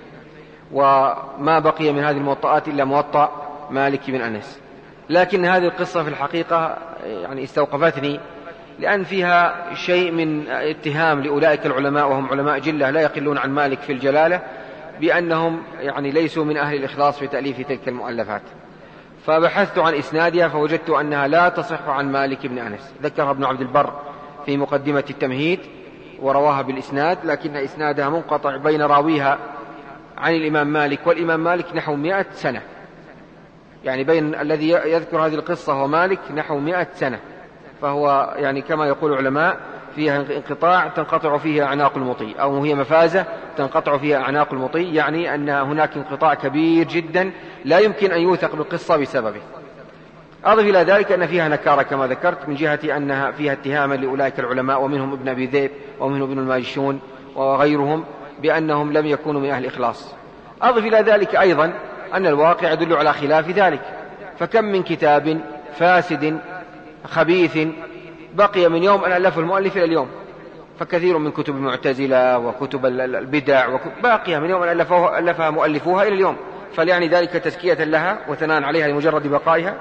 وما بقي من هذه الموطئات إلا موطأ مالك بن أنس. لكن هذه القصة في الحقيقة يعني استوقفتني، لأن فيها شيء من اتهام لأولئك العلماء وهم علماء جلة لا يقلون عن مالك في الجلالة بأنهم يعني ليسوا من أهل الإخلاص في تأليف تلك المؤلفات. فبحثت عن إسنادها فوجدت أنها لا تصح عن مالك بن أنس، ذكرها ابن عبد البر في مقدمة التمهيد ورواها بالإسناد، لكن إسنادها منقطع بين راويها عن الإمام مالك والإمام مالك نحو 100 سنة، يعني بين الذي يذكر هذه القصة ومالك نحو 100 سنة، فهو يعني كما يقول العلماء فيها انقطاع تنقطع فيها أعناق المطي، أو هي مفازة تنقطع فيها أعناق المطي، يعني أن هناك انقطاع كبير جدا لا يمكن أن يوثق بالقصة بسببه. أضف إلى ذلك أن فيها نكارة كما ذكرت من جهة أنها فيها اتهاما لأولئك العلماء ومنهم ابن أبي ذئب ومنهم ابن الماجشون وغيرهم بأنهم لم يكونوا من أهل الإخلاص. أضف إلى ذلك أيضا أن الواقع يدل على خلاف ذلك، فكم من كتاب فاسد خبيث بقي من يوم أن ألفه المؤلف إلى اليوم، فكثير من كتب المعتزلة وكتب البدع باقية من يوم أن ألفها مؤلفوها إلى اليوم، فليعني ذلك تزكية لها وثناء عليها لمجرد بقائها.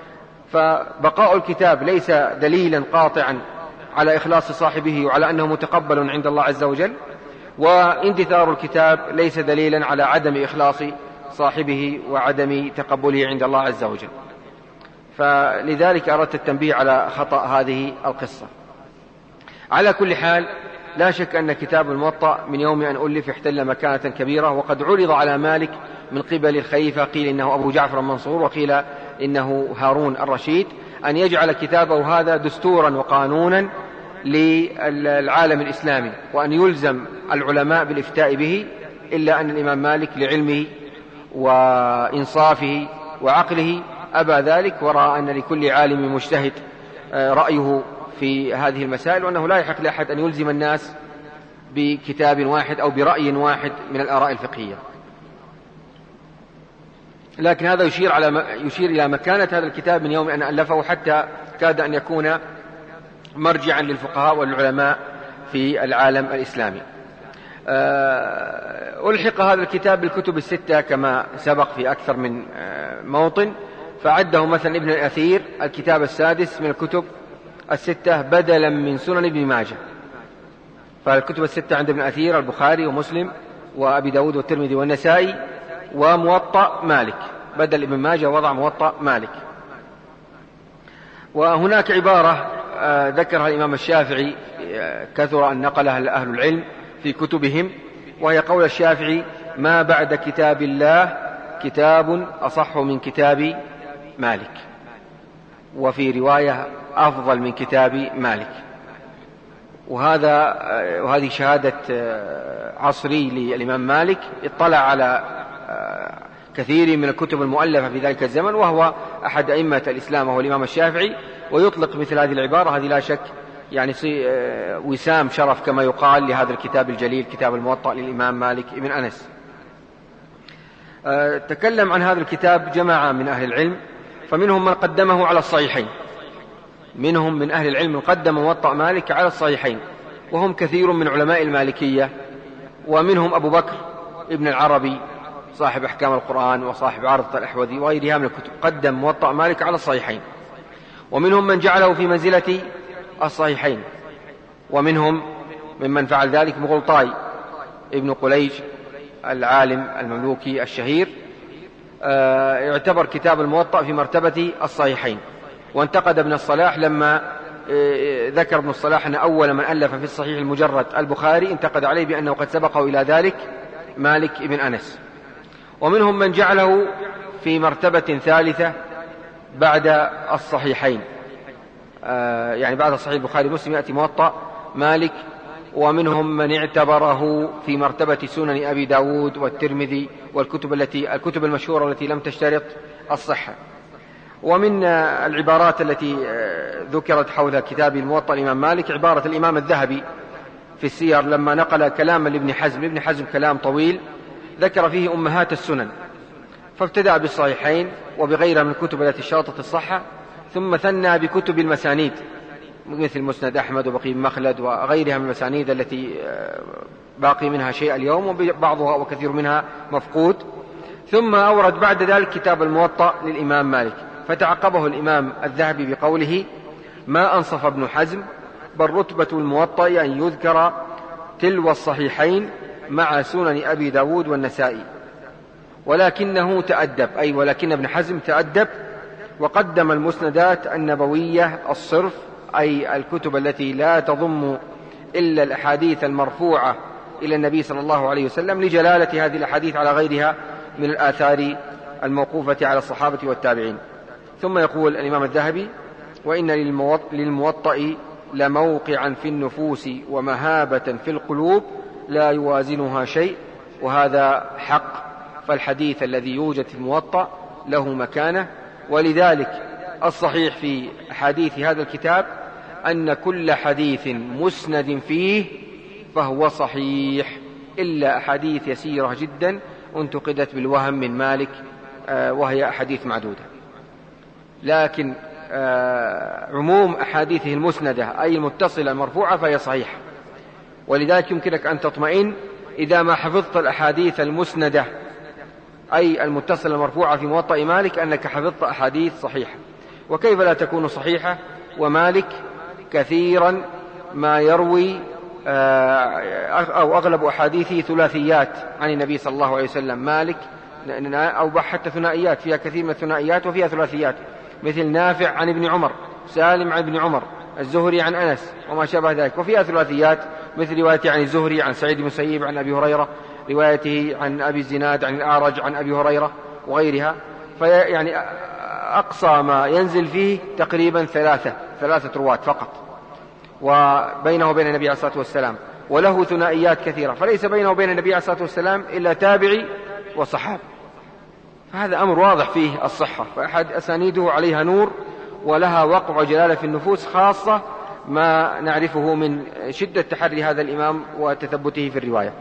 فبقاء الكتاب ليس دليلا قاطعا على إخلاص صاحبه وعلى أنه متقبل عند الله عز وجل، واندثار الكتاب ليس دليلا على عدم إخلاص صاحبه وعدم تقبله عند الله عز وجل. فلذلك أردت التنبيه على خطأ هذه القصة. على كل حال لا شك أن كتاب الموطأ من يوم أن ألف احتل مكانة كبيرة، وقد عرض على مالك من قبل الخليفة، قيل إنه أبو جعفر المنصور وقيل إنه هارون الرشيد، أن يجعل كتابه هذا دستورا وقانونا للعالم الإسلامي، وأن يلزم العلماء بالإفتاء به، إلا أن الإمام مالك لعلمه وإنصافه وعقله أبى ذلك، ورأى أن لكل عالم مجتهد رأيه في هذه المسائل، وأنه لا يحق لأحد أن يلزم الناس بكتاب واحد أو برأي واحد من الآراء الفقهية. لكن هذا يشير إلى مكانة هذا الكتاب من يوم أن ألفه، حتى كاد أن يكون مرجعا للفقهاء والعلماء في العالم الإسلامي. ألحق هذا الكتاب بالكتب الستة كما سبق في أكثر من موطن، فعده مثلا ابن الأثير الكتاب السادس من الكتب الستة بدلا من سنن ابن ماجه. فالكتب الستة عند ابن الأثير البخاري ومسلم وأبي داود والترمذي والنسائي وموطأ مالك، بدل ابن ماجه وضع موطأ مالك. وهناك عبارة ذكرها الإمام الشافعي كثر أن نقلها أهل العلم في كتبهم، وهي قول الشافعي: ما بعد كتاب الله كتاب أصح من كتاب مالك، وفي رواية أفضل من كتاب مالك. وهذه شهادة عصري للإمام مالك، اطلع على كثير من الكتب المؤلفة في ذلك الزمن، وهو أحد أئمة الإسلام وهو الإمام الشافعي، ويطلق مثل هذه العبارة. هذه لا شك يعني وسام شرف كما يقال لهذا الكتاب الجليل، كتاب الموطأ للإمام مالك بن أنس. تكلم عن هذا الكتاب جماعة من أهل العلم، فمنهم من قدمه على الصحيحين، منهم من أهل العلم من قدم موطأ مالك على الصحيحين، وهم كثير من علماء المالكية، ومنهم أبو بكر ابن العربي صاحب أحكام القرآن وصاحب عارضة الأحوذي وغيرها من الكتب، قدم موطأ مالك على الصحيحين. ومنهم من جعله في منزلة الصحيحين، ومنهم ممن فعل ذلك مغلطاي ابن قليج العالم المملوكي الشهير، اعتبر كتاب الموطأ في مرتبة الصحيحين. وانتقد ابن الصلاح لما ذكر ابن الصلاح أن أول من ألف في الصحيح المجرد البخاري، انتقد عليه بأنه قد سبقه إلى ذلك مالك بن أنس. ومنهم من جعله في مرتبة ثالثة بعد الصحيحين، يعني بعد صحيح البخاري ومسلم يأتي موطأ مالك. ومنهم من اعتبره في مرتبة سنن أبي داود والترمذي والكتب المشهورة التي لم تشترط الصحة. ومن العبارات التي ذكرت حول كتاب الموطأ الإمام مالك عبارة الإمام الذهبي في السير لما نقل كلاما لابن حزم، ابن حزم كلام طويل ذكر فيه أمهات السنن، فابتدأ بالصحيحين وبغيرها من الكتب التي شرطت الصحة، ثم ثنى بكتب المسانيد مثل مسند أحمد وبقي بن مخلد وغيرها من المسانيد التي باقي منها شيء اليوم وبعضها وكثير منها مفقود، ثم أورد بعد ذلك كتاب الموطأ للإمام مالك. فتعقبه الإمام الذهبي بقوله: ما أنصف ابن حزم، بل رتبة الموطأ أن يذكر تلو الصحيحين مع سنن أبي داود والنسائي، ولكنه تأدب، أي ولكن ابن حزم تأدب وقدم المسندات النبوية الصرف، أي الكتب التي لا تضم إلا الأحاديث المرفوعة إلى النبي صلى الله عليه وسلم، لجلالة هذه الأحاديث على غيرها من الآثار الموقوفة على الصحابة والتابعين. ثم يقول الإمام الذهبي: وإن للموطأ لموقعا في النفوس ومهابة في القلوب لا يوازنها شيء. وهذا حق، فالحديث الذي يوجد في الموطأ له مكانة. ولذلك الصحيح في حديث هذا الكتاب أن كل حديث مسند فيه فهو صحيح، إلا أحاديث يسيرة جدا انتقدت بالوهم من مالك، وهي أحاديث معدودة. لكن عموم أحاديثه المسندة أي المتصلة المرفوعة فهي صحيحة. ولذلك يمكنك أن تطمئن إذا ما حفظت الأحاديث المسندة أي المتصلة المرفوعة في موطأ مالك أنك حفظت أحاديث صحيحة. وكيف لا تكون صحيحة ومالك كثيرا ما يروي أو أغلب أحاديثه ثلاثيات عن النبي صلى الله عليه وسلم. مالك أو حتى ثنائيات، فيها كثير من الثنائيات وفيها ثلاثيات، مثل نافع عن ابن عمر، سالم عن ابن عمر، الزهري عن أنس وما شابه ذلك. وفيها ثلاثيات مثل روايته عن الزهري عن سعيد بن المسيب عن أبي هريرة، روايته عن أبي الزناد عن الأعرج عن أبي هريرة وغيرها. فيعني أقصى ما ينزل فيه تقريبا ثلاثة رواة فقط، وبينه وبين النبي عليه الصلاة والسلام، وله ثنائيات كثيرة، فليس بينه وبين النبي عليه الصلاة والسلام إلا تابعي وصحابي. فهذا أمر واضح فيه الصحة، فأحد أسانيده عليها نور ولها وقع وجلالة في النفوس، خاصة ما نعرفه من شدة تحري هذا الإمام وتثبته في الرواية.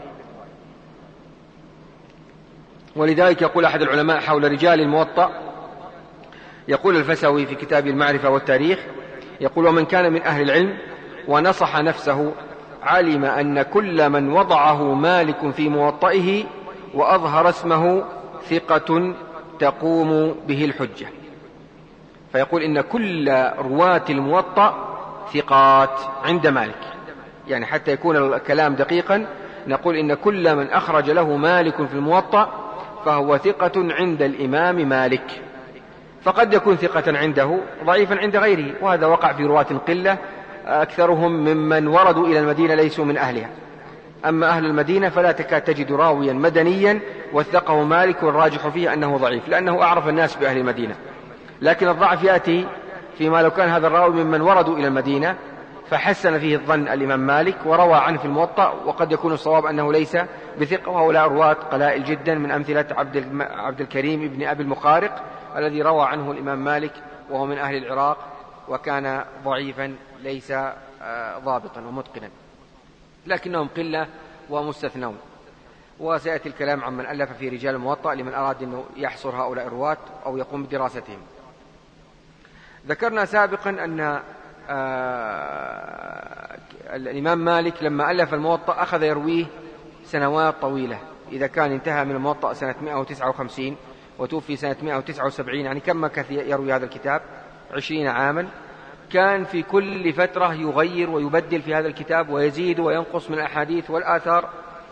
ولذلك يقول أحد العلماء حول رجال الموطأ، يقول الفسوي في كتاب المعرفة والتاريخ، يقول: ومن كان من أهل العلم ونصح نفسه علم أن كل من وضعه مالك في موطئه وأظهر اسمه ثقة تقوم به الحجة. فيقول إن كل رواة الموطأ ثقات عند مالك، يعني حتى يكون الكلام دقيقا نقول إن كل من أخرج له مالك في الموطأ فهو ثقة عند الإمام مالك. فقد يكون ثقة عنده ضعيفا عند غيره، وهذا وقع في رواة قلة أكثرهم ممن وردوا إلى المدينة ليسوا من أهلها. أما أهل المدينة فلا تكاد تجد راويا مدنيا وثقه مالك، والراجح فيه أنه ضعيف لأنه أعرف الناس بأهل المدينة. لكن الضعف يأتي فيما لو كان هذا الراوي ممن وردوا إلى المدينة، فحسن فيه الظن الإمام مالك وروى عنه في الموطأ، وقد يكون الصواب أنه ليس بثقة، وهؤلاء الرواة قلائل جدا، من أمثلة عبد الكريم بن أبي المخارق الذي روى عنه الإمام مالك وهو من أهل العراق، وكان ضعيفا ليس ضابطا ومتقنا، لكنهم قلة ومستثنون. وسيأتي الكلام عن من ألف في رجال الموطأ لمن أراد أنه يحصر هؤلاء الرواة أو يقوم بدراستهم. ذكرنا سابقا أن الإمام مالك لما ألف الموطأ أخذ يرويه سنوات طويلة. إذا كان انتهى من الموطأ سنة 159 وتوفي سنة 179، يعني كم مكث يروي هذا الكتاب؟ 20 عاما. كان في كل فترة يغير ويبدل في هذا الكتاب ويزيد وينقص من الأحاديث والآثار،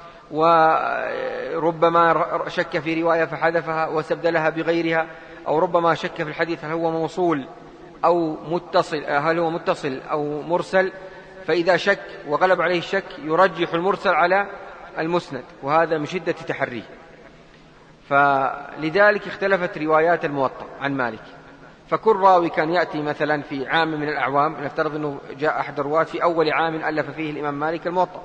وربما شك في رواية فحذفها واستبدلها بغيرها، أو ربما شك في الحديث هل هو موصول أو متصل، هل هو متصل أو مرسل، فإذا شك وغلب عليه الشك يرجح المرسل على المسند، وهذا من شدة تحريه. فلذلك اختلفت روايات الموطأ عن مالك، فكل راوي كان يأتي مثلا في عام من الأعوام، نفترض أنه جاء أحد الرواة في أول عام ألف فيه الإمام مالك الموطأ،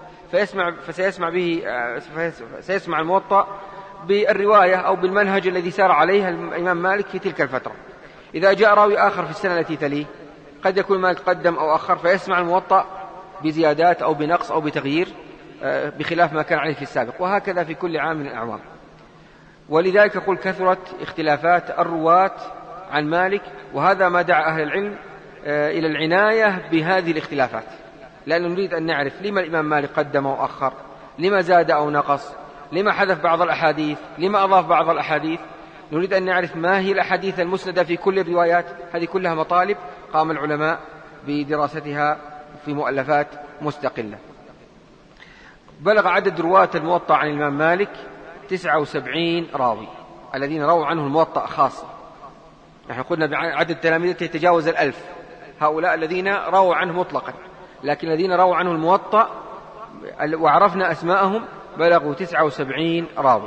سيسمع الموطأ بالرواية أو بالمنهج الذي سار عليه الإمام مالك في تلك الفترة. إذا جاء راوي آخر في السنة التي تليه قد يكون مالك قدم أو أخر، فيسمع الموطأ بزيادات أو بنقص أو بتغيير بخلاف ما كان عليه في السابق، وهكذا في كل عام من الأعوام. ولذلك يقول كثرت اختلافات الرواة عن مالك، وهذا ما دعا أهل العلم إلى العناية بهذه الاختلافات، لأننا نريد أن نعرف لما الإمام مالك قدم وأخر، لما زاد أو نقص، لما حذف بعض الأحاديث، لما أضاف بعض الأحاديث. نريد أن نعرف ما هي الأحاديث المسندة في كل الروايات. هذه كلها مطالب قام العلماء بدراستها في مؤلفات مستقلة. بلغ عدد رواة الموطأ عن الإمام مالك 79 راوي الذين رووا عنه الموطأ خاصة. نحن قلنا بعدد تلاميذه يتجاوز 1000، هؤلاء الذين رووا عنه مطلقا، لكن الذين رووا عنه الموطأ وعرفنا أسماءهم بلغوا 79 راوي.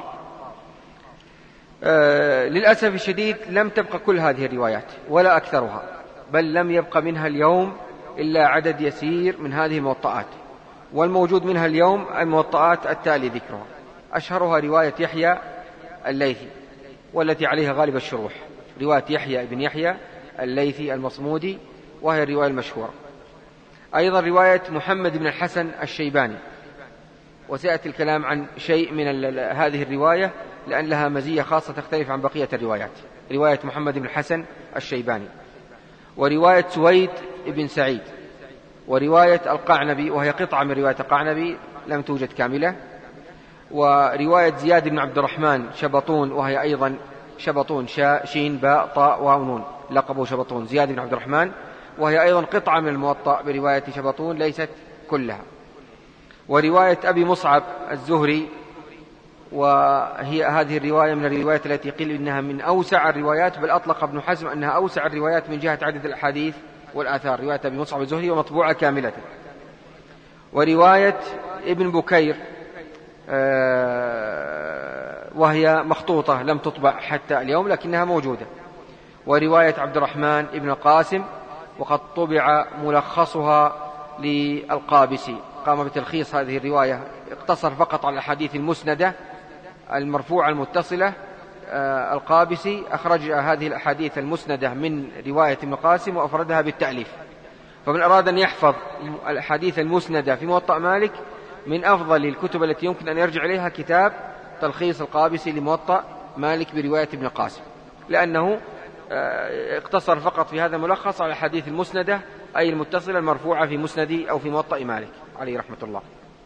للأسف الشديد لم تبقى كل هذه الروايات ولا أكثرها، بل لم يبقى منها اليوم إلا عدد يسير من هذه الموطئات، والموجود منها اليوم الموطئات التالي ذكرها. أشهرها رواية يحيى الليثي، والتي عليها غالب الشروح، رواية يحيى بن يحيى الليثي المصمودي، وهي الرواية المشهورة. أيضا رواية محمد بن الحسن الشيباني، وسيأتي الكلام عن شيء من هذه الرواية لأن لها مزية خاصة تختلف عن بقية الروايات. رواية محمد بن الحسن الشيباني، ورواية سويد بن سعيد، ورواية القعنبي وهي قطعة من رواية القعنبي لم توجد كاملة، ورواية زياد بن عبد الرحمن شبطون، وهي أيضا شبطون شين باء طاء واو نون، لقبه شبطون زياد بن عبد الرحمن، وهي أيضا قطعة من الموطأ برواية شبطون ليست كلها. ورواية أبي مصعب الزهري، وهي هذه الرواية من الروايات التي قيل إنها من أوسع الروايات، بل أطلق ابن حزم أنها أوسع الروايات من جهة عدد الأحاديث والآثار، رواية أبي مصعب الزهري ومطبوعة كاملة. ورواية ابن بكير وهي مخطوطة لم تطبع حتى اليوم لكنها موجودة. ورواية عبد الرحمن ابن القاسم، وقد طبع ملخصها للقابسي، قام بتلخيص هذه الرواية، اقتصر فقط على الأحاديث المسندة المرفوعة المتصلة. القابسي أخرج هذه الأحاديث المسندة من رواية ابن قاسم وأفردها بالتأليف. فمن أراد أن يحفظ الأحاديث المسندة في موطأ مالك، من أفضل الكتب التي يمكن أن يرجع إليها كتاب تلخيص القابسي لموطأ مالك برواية ابن قاسم، لأنه اقتصر فقط في هذا الملخص على الحديث المسندة أي المتصلة المرفوعة في مسند أو في موطأ مالك عليه رحمة الله.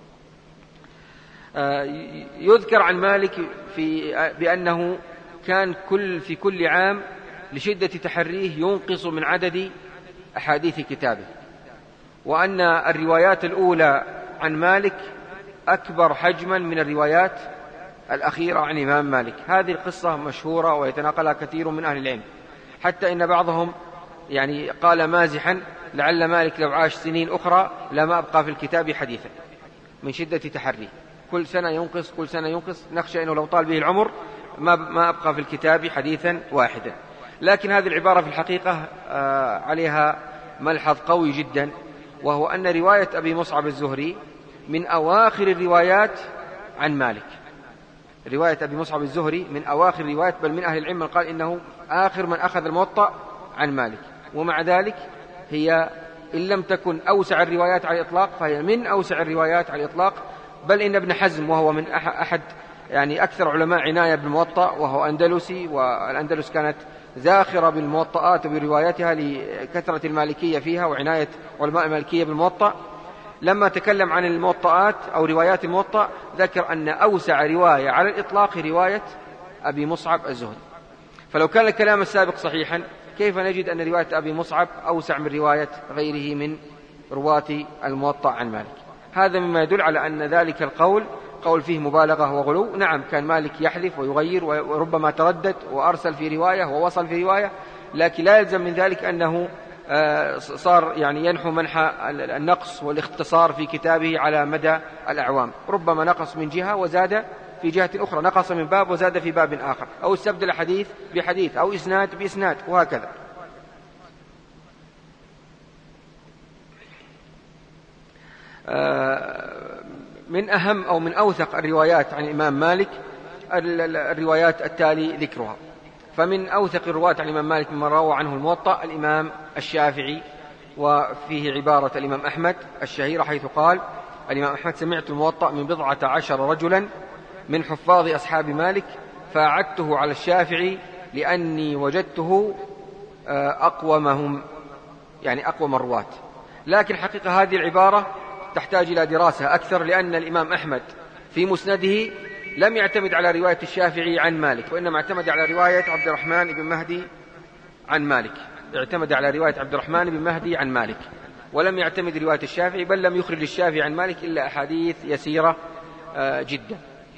يذكر عن مالك بأنه كان في كل عام لشدة تحريه ينقص من عدد أحاديث كتابه، وأن الروايات الأولى عن مالك أكبر حجما من الروايات الأخيرة عن إمام مالك. هذه القصة مشهورة ويتناقلها كثير من أهل العلم، حتى إن بعضهم يعني قال مازحا لعل مالك لو عاش سنين أخرى لما أبقى في الكتاب حديثا من شدة تحريه، كل سنة ينقص كل سنة ينقص، نخشى أنه لو طال به العمر ما أبقى في الكتاب حديثا واحدا. لكن هذه العبارة في الحقيقة عليها ملحظ قوي جدا، وهو أن رواية أبي مصعب الزهري من أواخر الروايات عن مالك. رواية أبي مصعب الزهري من أواخر الروايات، بل من أهل العلم من قال إنه آخر من أخذ الموطأ عن مالك، ومع ذلك هي إن لم تكن أوسع الروايات على الإطلاق فهي من أوسع الروايات على الإطلاق. بل إن ابن حزم وهو من أحد يعني أكثر علماء عناية بالموطأ، وهو أندلسي، والأندلس كانت زاخرة بالموطئات وبرواياتها لكثرة المالكية فيها وعناية علماء المالكية بالموطأ، لما تكلم عن الموطئات أو روايات الموطأ ذكر أن أوسع رواية على الإطلاق رواية أبي مصعب الزهري. فلو كان الكلام السابق صحيحا كيف نجد أن رواية أبي مصعب أوسع من رواية غيره من رواة الموطأ عن مالك؟ هذا مما يدل على أن ذلك القول قول فيه مبالغة وغلو. نعم، كان مالك يحلف ويغير وربما تردد وأرسل في رواية ووصل في رواية، لكن لا يلزم من ذلك أنه صار يعني ينحو منحى النقص والاختصار في كتابه على مدى الأعوام. ربما نقص من جهة وزاد في جهة أخرى، نقص من باب وزاد في باب آخر، أو استبدل حديث بحديث أو إسناد بإسناد، وهكذا. من أهم أو من أوثق الروايات عن الإمام مالك الروايات التالي ذكرها. فمن أوثق الرواة عن الإمام مالك مما روى عنه الموطأ الإمام الشافعي، وفيه عبارة الإمام أحمد الشهيرة حيث قال الإمام أحمد: سمعت الموطأ من 12 رجلا من حفاظ أصحاب مالك فأعدته على الشافعي لأني وجدته أقومهم، يعني أقوم الرواة. لكن حقيقة هذه العبارة تحتاج إلى دراسة أكثر، لأن الإمام أحمد في مسنده لم يعتمد على رواية الشافعي عن مالك، وإنما اعتمد على رواية عبد الرحمن بن مهدي عن مالك. اعتمد على رواية عبد الرحمن بن مهدي عن مالك، ولم يعتمد رواية الشافعي، بل لم يخرج الشافعي عن مالك إلا أحاديث يسيرة جدا.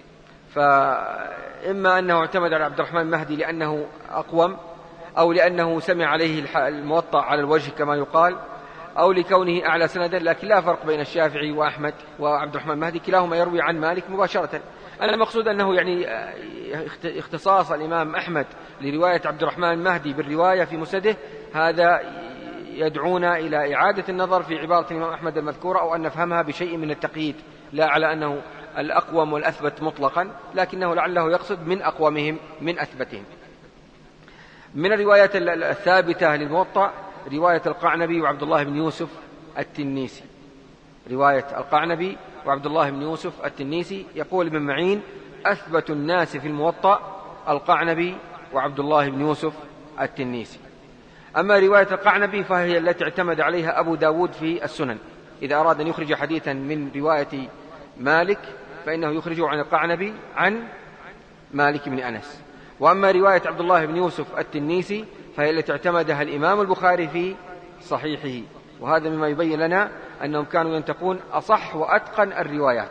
فإما أنه اعتمد على عبد الرحمن بن مهدي لأنه أقوم، أو لأنه سمع عليه الموطأ على الوجه كما يقال، أو لكونه أعلى سندا. لكن لا فرق بين الشافعي وأحمد وعبد الرحمن المهدي، كلاهما يروي عن مالك مباشرة. المقصود أنه يعني اختصاص الإمام أحمد لرواية عبد الرحمن المهدي بالرواية في مسنده هذا يدعونا إلى إعادة النظر في عبارة الإمام أحمد المذكورة، أو أن نفهمها بشيء من التقييد، لا على أنه الأقوم والأثبت مطلقا، لكنه لعله يقصد من أقومهم من أثبتهم. من الروايات الثابتة للموطأ رواية القعنبي وعبد الله بن يوسف التنيسي. رواية القعنبي وعبد الله بن يوسف التنيسي. يقول ابن معين: أثبت الناس في الموطأ القعنبي وعبد الله بن يوسف التنيسي. أما رواية القعنبي فهي التي اعتمد عليها أبو داود في السنن، إذا أراد أن يخرج حديثا من رواية مالك فإنه يخرجه عن القعنبي عن مالك بن أنس. وأما رواية عبد الله بن يوسف التنيسي فهي التي اعتمدها الإمام البخاري في صحيحه، وهذا مما يبين لنا أنهم كانوا ينتقون أصح وأتقن الروايات.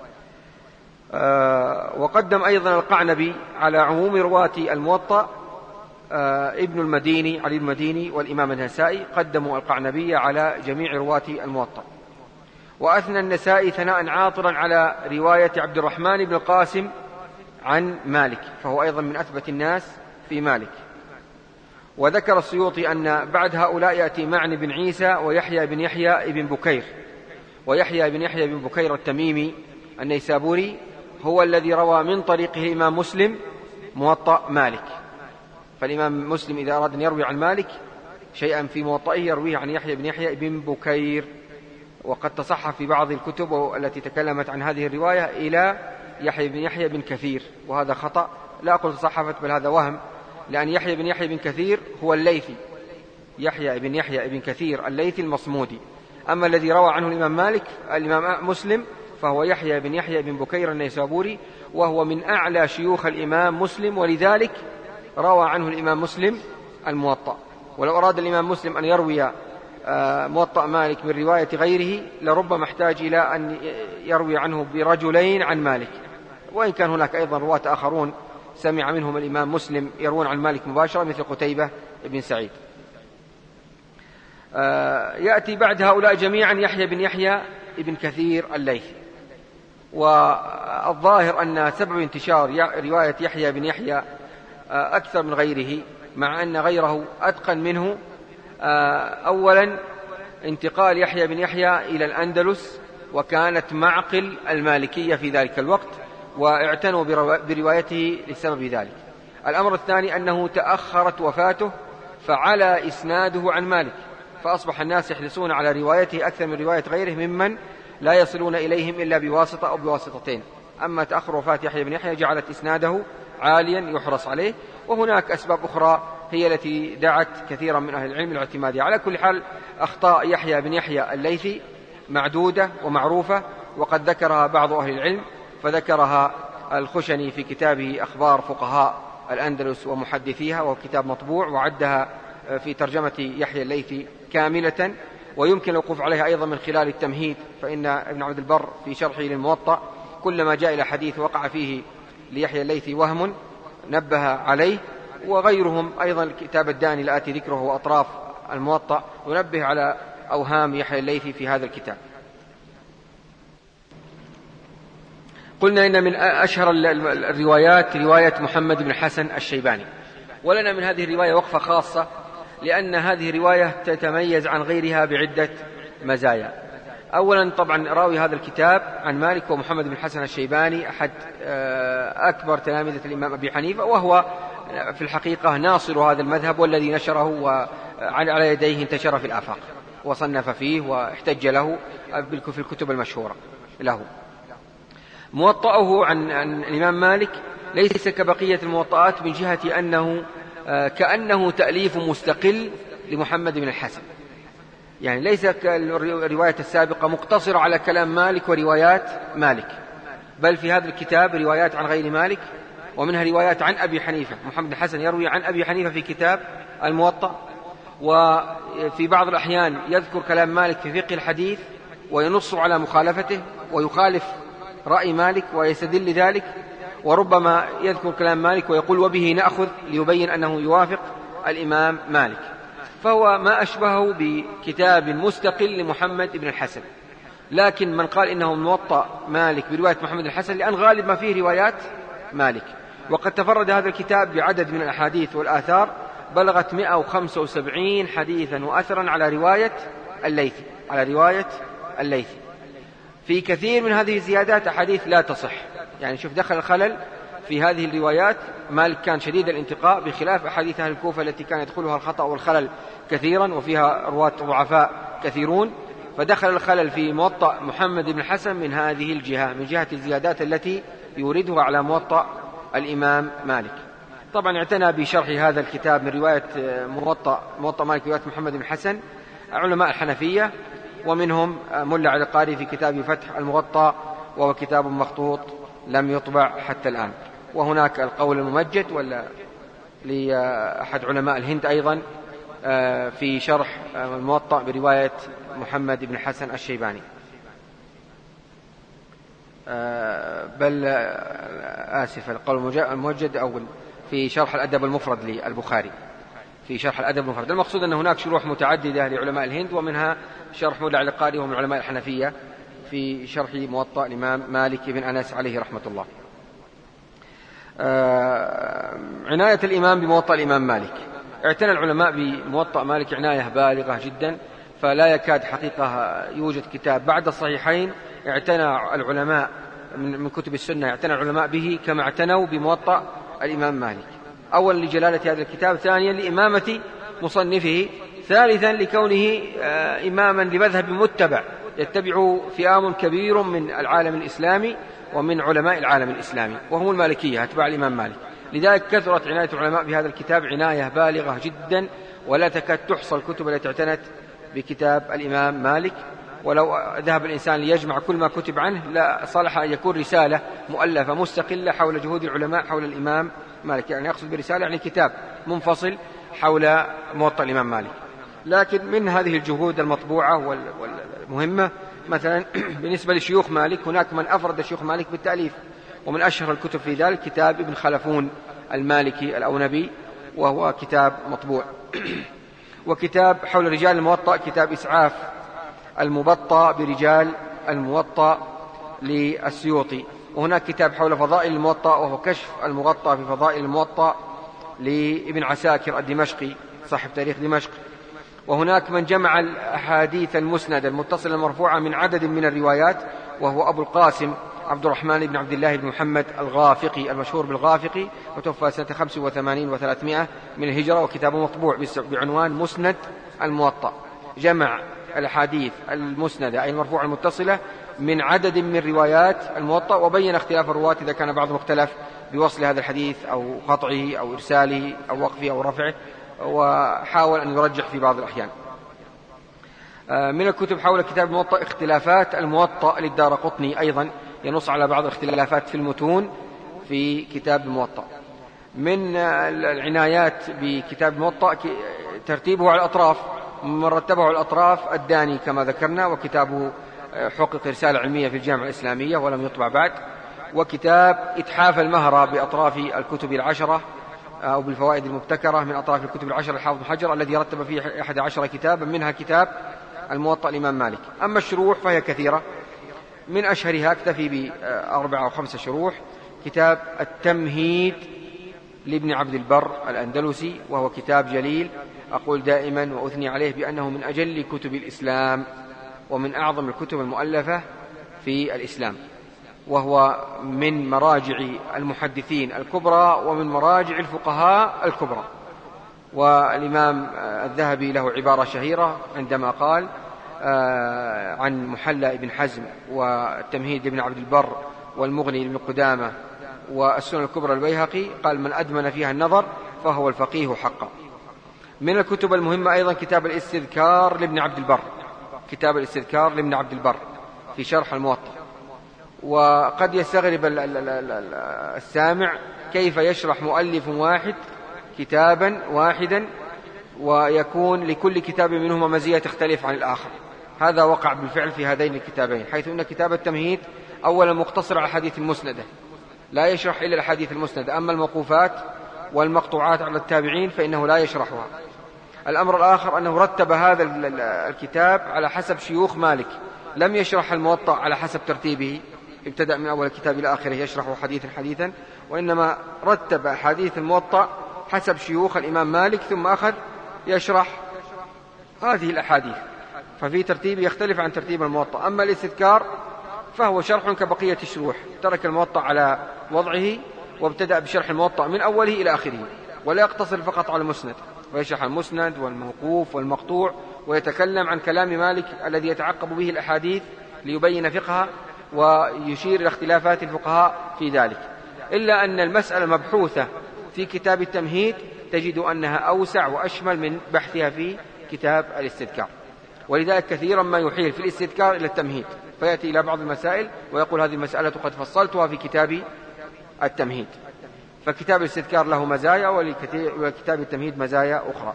وقدم أيضا القعنبي على عموم رواة الموطأ ابن المديني علي المديني والإمام النسائي، قدموا القعنبي على جميع رواة الموطأ. وأثنى النسائي ثناء عاطرا على رواية عبد الرحمن بن القاسم عن مالك، فهو أيضا من أثبت الناس في مالك. وذكر السيوطي أن بعد هؤلاء يأتي معن بن عيسى ويحيى بن يحيى بن بكير. ويحيى بن يحيى بن بكير التميمي النيسابوري هو الذي روى من طريقه إمام مسلم موطأ مالك. فالإمام مسلم إذا أراد أن يروي عن مالك شيئا في موطئه يرويه عن يحيى بن يحيى بن بكير. وقد تصحف في بعض الكتب التي تكلمت عن هذه الرواية إلى يحيى بن يحيى بن كثير، وهذا خطأ، لا أقول تصحفت بل هذا وهم، لأن يحيى بن يحيى بن كثير هو الليثي، يحيى بن يحيى بن كثير الليثي المصمودي. أما الذي روى عنه الإمام مالك الإمام مسلم فهو يحيى بن يحيى بن بكير النيسابوري، وهو من أعلى شيوخ الإمام مسلم، ولذلك روى عنه الإمام مسلم الموطأ. ولو أراد الإمام مسلم أن يروي موطأ مالك من رواية غيره لربما احتاج إلى أن يروي عنه برجلين عن مالك، وإن كان هناك أيضا رواة آخرون سمع منهم الإمام مسلم يروون عن مالك مباشرة مثل قتيبة بن سعيد. يأتي بعد هؤلاء جميعا يحيى بن يحيى بن كثير الليثي. والظاهر أن سبب انتشار رواية يحيى بن يحيى أكثر من غيره، مع أن غيره أتقن منه. أولا انتقال يحيى بن يحيى إلى الأندلس، وكانت معقل المالكية في ذلك الوقت، واعتنوا بروايته لسبب ذلك. الأمر الثاني أنه تأخرت وفاته فعلى إسناده عن مالك، فأصبح الناس يحرصون على روايته أكثر من رواية غيره ممن لا يصلون إليهم إلا بواسطة أو بواسطتين. أما تأخر وفاة يحيى بن يحيى جعلت إسناده عاليا يحرص عليه، وهناك أسباب أخرى هي التي دعت كثيرا من أهل العلم الاعتماد. على كل حال أخطاء يحيى بن يحيى الليثي معدودة ومعروفة، وقد ذكرها بعض أهل العلم، فذكرها الخشني في كتابه أخبار فقهاء الأندلس ومحدثيها، وهو كتاب مطبوع، وعدها في ترجمة يحيى الليثي كاملة، ويمكن الوقوف عليها أيضا من خلال التمهيد، فإن ابن عبد البر في شرحه للموطأ كلما جاء إلى حديث وقع فيه ليحيى الليثي وهم نبه عليه، وغيرهم أيضا الكتاب الداني الآتي ذكره وأطراف الموطأ ينبه على أوهام يحيى الليثي في هذا الكتاب. قلنا إن من أشهر الروايات رواية محمد بن حسن الشيباني، ولنا من هذه الرواية وقفة خاصة، لأن هذه الرواية تتميز عن غيرها بعدة مزايا. أولا طبعا راوي هذا الكتاب عن مالك ومحمد بن حسن الشيباني أحد أكبر تلامذة الإمام أبي حنيفة، وهو في الحقيقة ناصر هذا المذهب، والذي نشره وعلى يديه انتشر في الآفاق، وصنف فيه واحتج له في الكتب المشهورة له. موطأه عن الإمام مالك ليس كبقية الموطئات من جهة أنه كأنه تأليف مستقل لمحمد بن الحسن، يعني ليس كالرواية السابقة مقتصرة على كلام مالك وروايات مالك، بل في هذا الكتاب روايات عن غير مالك، ومنها روايات عن أبي حنيفة. محمد بن الحسن يروي عن أبي حنيفة في كتاب الموطأ، وفي بعض الأحيان يذكر كلام مالك في فقه الحديث وينص على مخالفته ويخالف رأي مالك ويستدل ذلك، وربما يذكر كلام مالك ويقول وبه نأخذ ليبين أنه يوافق الإمام مالك. فهو ما أشبهه بكتاب مستقل لمحمد بن الحسن. لكن من قال إنه موطأ مالك برواية محمد بن الحسن لأن غالب ما فيه روايات مالك، وقد تفرد هذا الكتاب بعدد من الأحاديث والآثار بلغت 175 حديثا وأثرا على رواية الليثي. في كثير من هذه الزيادات أحاديث لا تصح، يعني شوف دخل الخلل في هذه الروايات. مالك كان شديد الانتقاء بخلاف أحاديث أهل الكوفة التي كان يدخلها الخطأ والخلل كثيرا وفيها رواة ضعفاء كثيرون، فدخل الخلل في موطأ محمد بن حسن من هذه الجهة، من جهة الزيادات التي يوردها على موطأ الإمام مالك. طبعا اعتنى بشرح هذا الكتاب من رواية موطأ مالك رواية محمد بن حسن علماء الحنفية، ومنهم ملا علي القاري في كتاب فتح المغطى، وهو كتاب مخطوط لم يطبع حتى الآن. وهناك القول الممجد ولا لأحد علماء الهند أيضا في شرح الموطأ برواية محمد بن حسن الشيباني، بل آسف القول الممجد أول في شرح الأدب المفرد للبخاري، في شرح الأدب المفرد. المقصود أن هناك شروح متعددة لعلماء الهند، ومنها شرح ملا علي القاري ومن علماء الحنفية في شرح موطأ الإمام مالك بن أنس عليه رحمة الله. عناية الإمام بموطأ الإمام مالك، اعتنى العلماء بموطأ مالك عناية بالغة جدا، فلا يكاد حقيقة يوجد كتاب بعد الصحيحين اعتنى العلماء من كتب السنة اعتنى العلماء به كما اعتنوا بموطأ الإمام مالك. أولا لجلالة هذا الكتاب، ثانيا لإمامة مصنفه، ثالثا لكونه إماما لمذهب متبع يتبع فئام كبير من العالم الإسلامي ومن علماء العالم الإسلامي، وهم المالكية أتباع الإمام مالك. لذلك كثرت عناية العلماء بهذا الكتاب عناية بالغة جدا، ولا تكاد تحصى الكتب التي اعتنت بكتاب الإمام مالك. ولو ذهب الإنسان ليجمع كل ما كتب عنه لا صلح أن يكون رسالة مؤلفة مستقلة حول جهود العلماء حول الإمام مالك، يعني يقصد برسالة يعني كتاب منفصل حول موطأ الإمام مالك. لكن من هذه الجهود المطبوعة والمهمة مثلا بالنسبة لشيوخ مالك، هناك من أفرد شيوخ مالك بالتأليف، ومن أشهر الكتب في ذلك كتاب ابن خلفون المالكي الأونبي، وهو كتاب مطبوع. وكتاب حول رجال الموطأ كتاب إسعاف المبطأ برجال الموطأ للسيوطي. وهناك كتاب حول فضائل الموطأ وهو كشف المغطى في فضائل الموطأ لابن عساكر الدمشقي صاحب تاريخ دمشق. وهناك من جمع الأحاديث المسندة المتصلة المرفوعة من عدد من الروايات، وهو أبو القاسم عبد الرحمن بن عبد الله بن محمد الغافقي المشهور بالغافقي، وتوفى سنة 85 و300 من الهجرة، وكتابه مطبوع بعنوان مسند الموطأ. جمع الأحاديث المسندة أي المرفوعة المتصلة من عدد من روايات الموطأ، وبين اختلاف الرواة إذا كان بعضهم اختلف بوصل هذا الحديث أو قطعه أو إرساله أو وقفه أو رفعه، وحاول أن يرجح في بعض الأحيان. من الكتب حول كتاب الموطأ اختلافات الموطأ للدارقطني، أيضا ينص على بعض الاختلافات في المتون في كتاب الموطأ. من العنايات بكتاب الموطأ ترتيبه على الأطراف، من رتبه على الأطراف الداني كما ذكرنا، وكتابه حقق رسالة علمية في الجامعة الإسلامية ولم يطبع بعد، وكتاب إتحاف المهرة بأطراف الكتب العشرة أو بالفوائد المبتكرة من أطراف الكتب العشرة الحافظ بن حجر الذي رتب فيه 11 كتابا، منها كتاب الموطأ الإمام مالك. أما الشروح فهي كثيرة، من أشهرها اكتفي ب4 أو 5 شروح. كتاب التمهيد لابن عبد البر الأندلسي، وهو كتاب جليل، أقول دائما وأثني عليه بأنه من أجل كتب الإسلام ومن أعظم الكتب المؤلفة في الإسلام، وهو من مراجع المحدثين الكبرى ومن مراجع الفقهاء الكبرى. والإمام الذهبي له عبارة شهيرة عندما قال عن محلى ابن حزم والتمهيد لابن عبد البر والمغني لابن قدامة والسنن الكبرى البيهقي، قال من أدمن فيها النظر فهو الفقيه حقا. من الكتب المهمة أيضا كتاب الاستذكار لابن عبد البر، كتاب الاستذكار لابن عبد البر في شرح الموطأ. وقد يستغرب السامع كيف يشرح مؤلف واحد كتابا واحدا ويكون لكل كتاب منهما مزية تختلف عن الآخر. هذا وقع بالفعل في هذين الكتابين، حيث أن كتاب التمهيد أولا مقتصر على الحديث المسندة، لا يشرح إلا الحديث المسندة، أما الموقوفات والمقطوعات على التابعين فإنه لا يشرحها. الأمر الآخر أنه رتب هذا الكتاب على حسب شيوخ مالك، لم يشرح الموطأ على حسب ترتيبه، ابتدأ من أول الكتاب إلى آخره يشرح حديثا حديثا، وإنما رتب حديث الموطأ حسب شيوخ الإمام مالك، ثم أخذ يشرح هذه الأحاديث، ففي ترتيب يختلف عن ترتيب الموطأ. أما الاستذكار فهو شرح كبقية الشروح، ترك الموطأ على وضعه وابتدأ بشرح الموطأ من أوله إلى آخره، ولا يقتصر فقط على المسند، ويشرح المسند والموقوف والمقطوع، ويتكلم عن كلام مالك الذي يتعقب به الأحاديث ليبين فقهها ويشير إلى اختلافات الفقهاء في ذلك. إلا أن المسألة مبحوثة في كتاب التمهيد تجد أنها أوسع وأشمل من بحثها في كتاب الاستذكار، ولذلك كثيرا ما يحيل في الاستذكار إلى التمهيد، فيأتي إلى بعض المسائل ويقول هذه المسألة قد فصلتها في كتاب التمهيد. فكتاب الاستذكار له مزايا وكتاب التمهيد مزايا أخرى.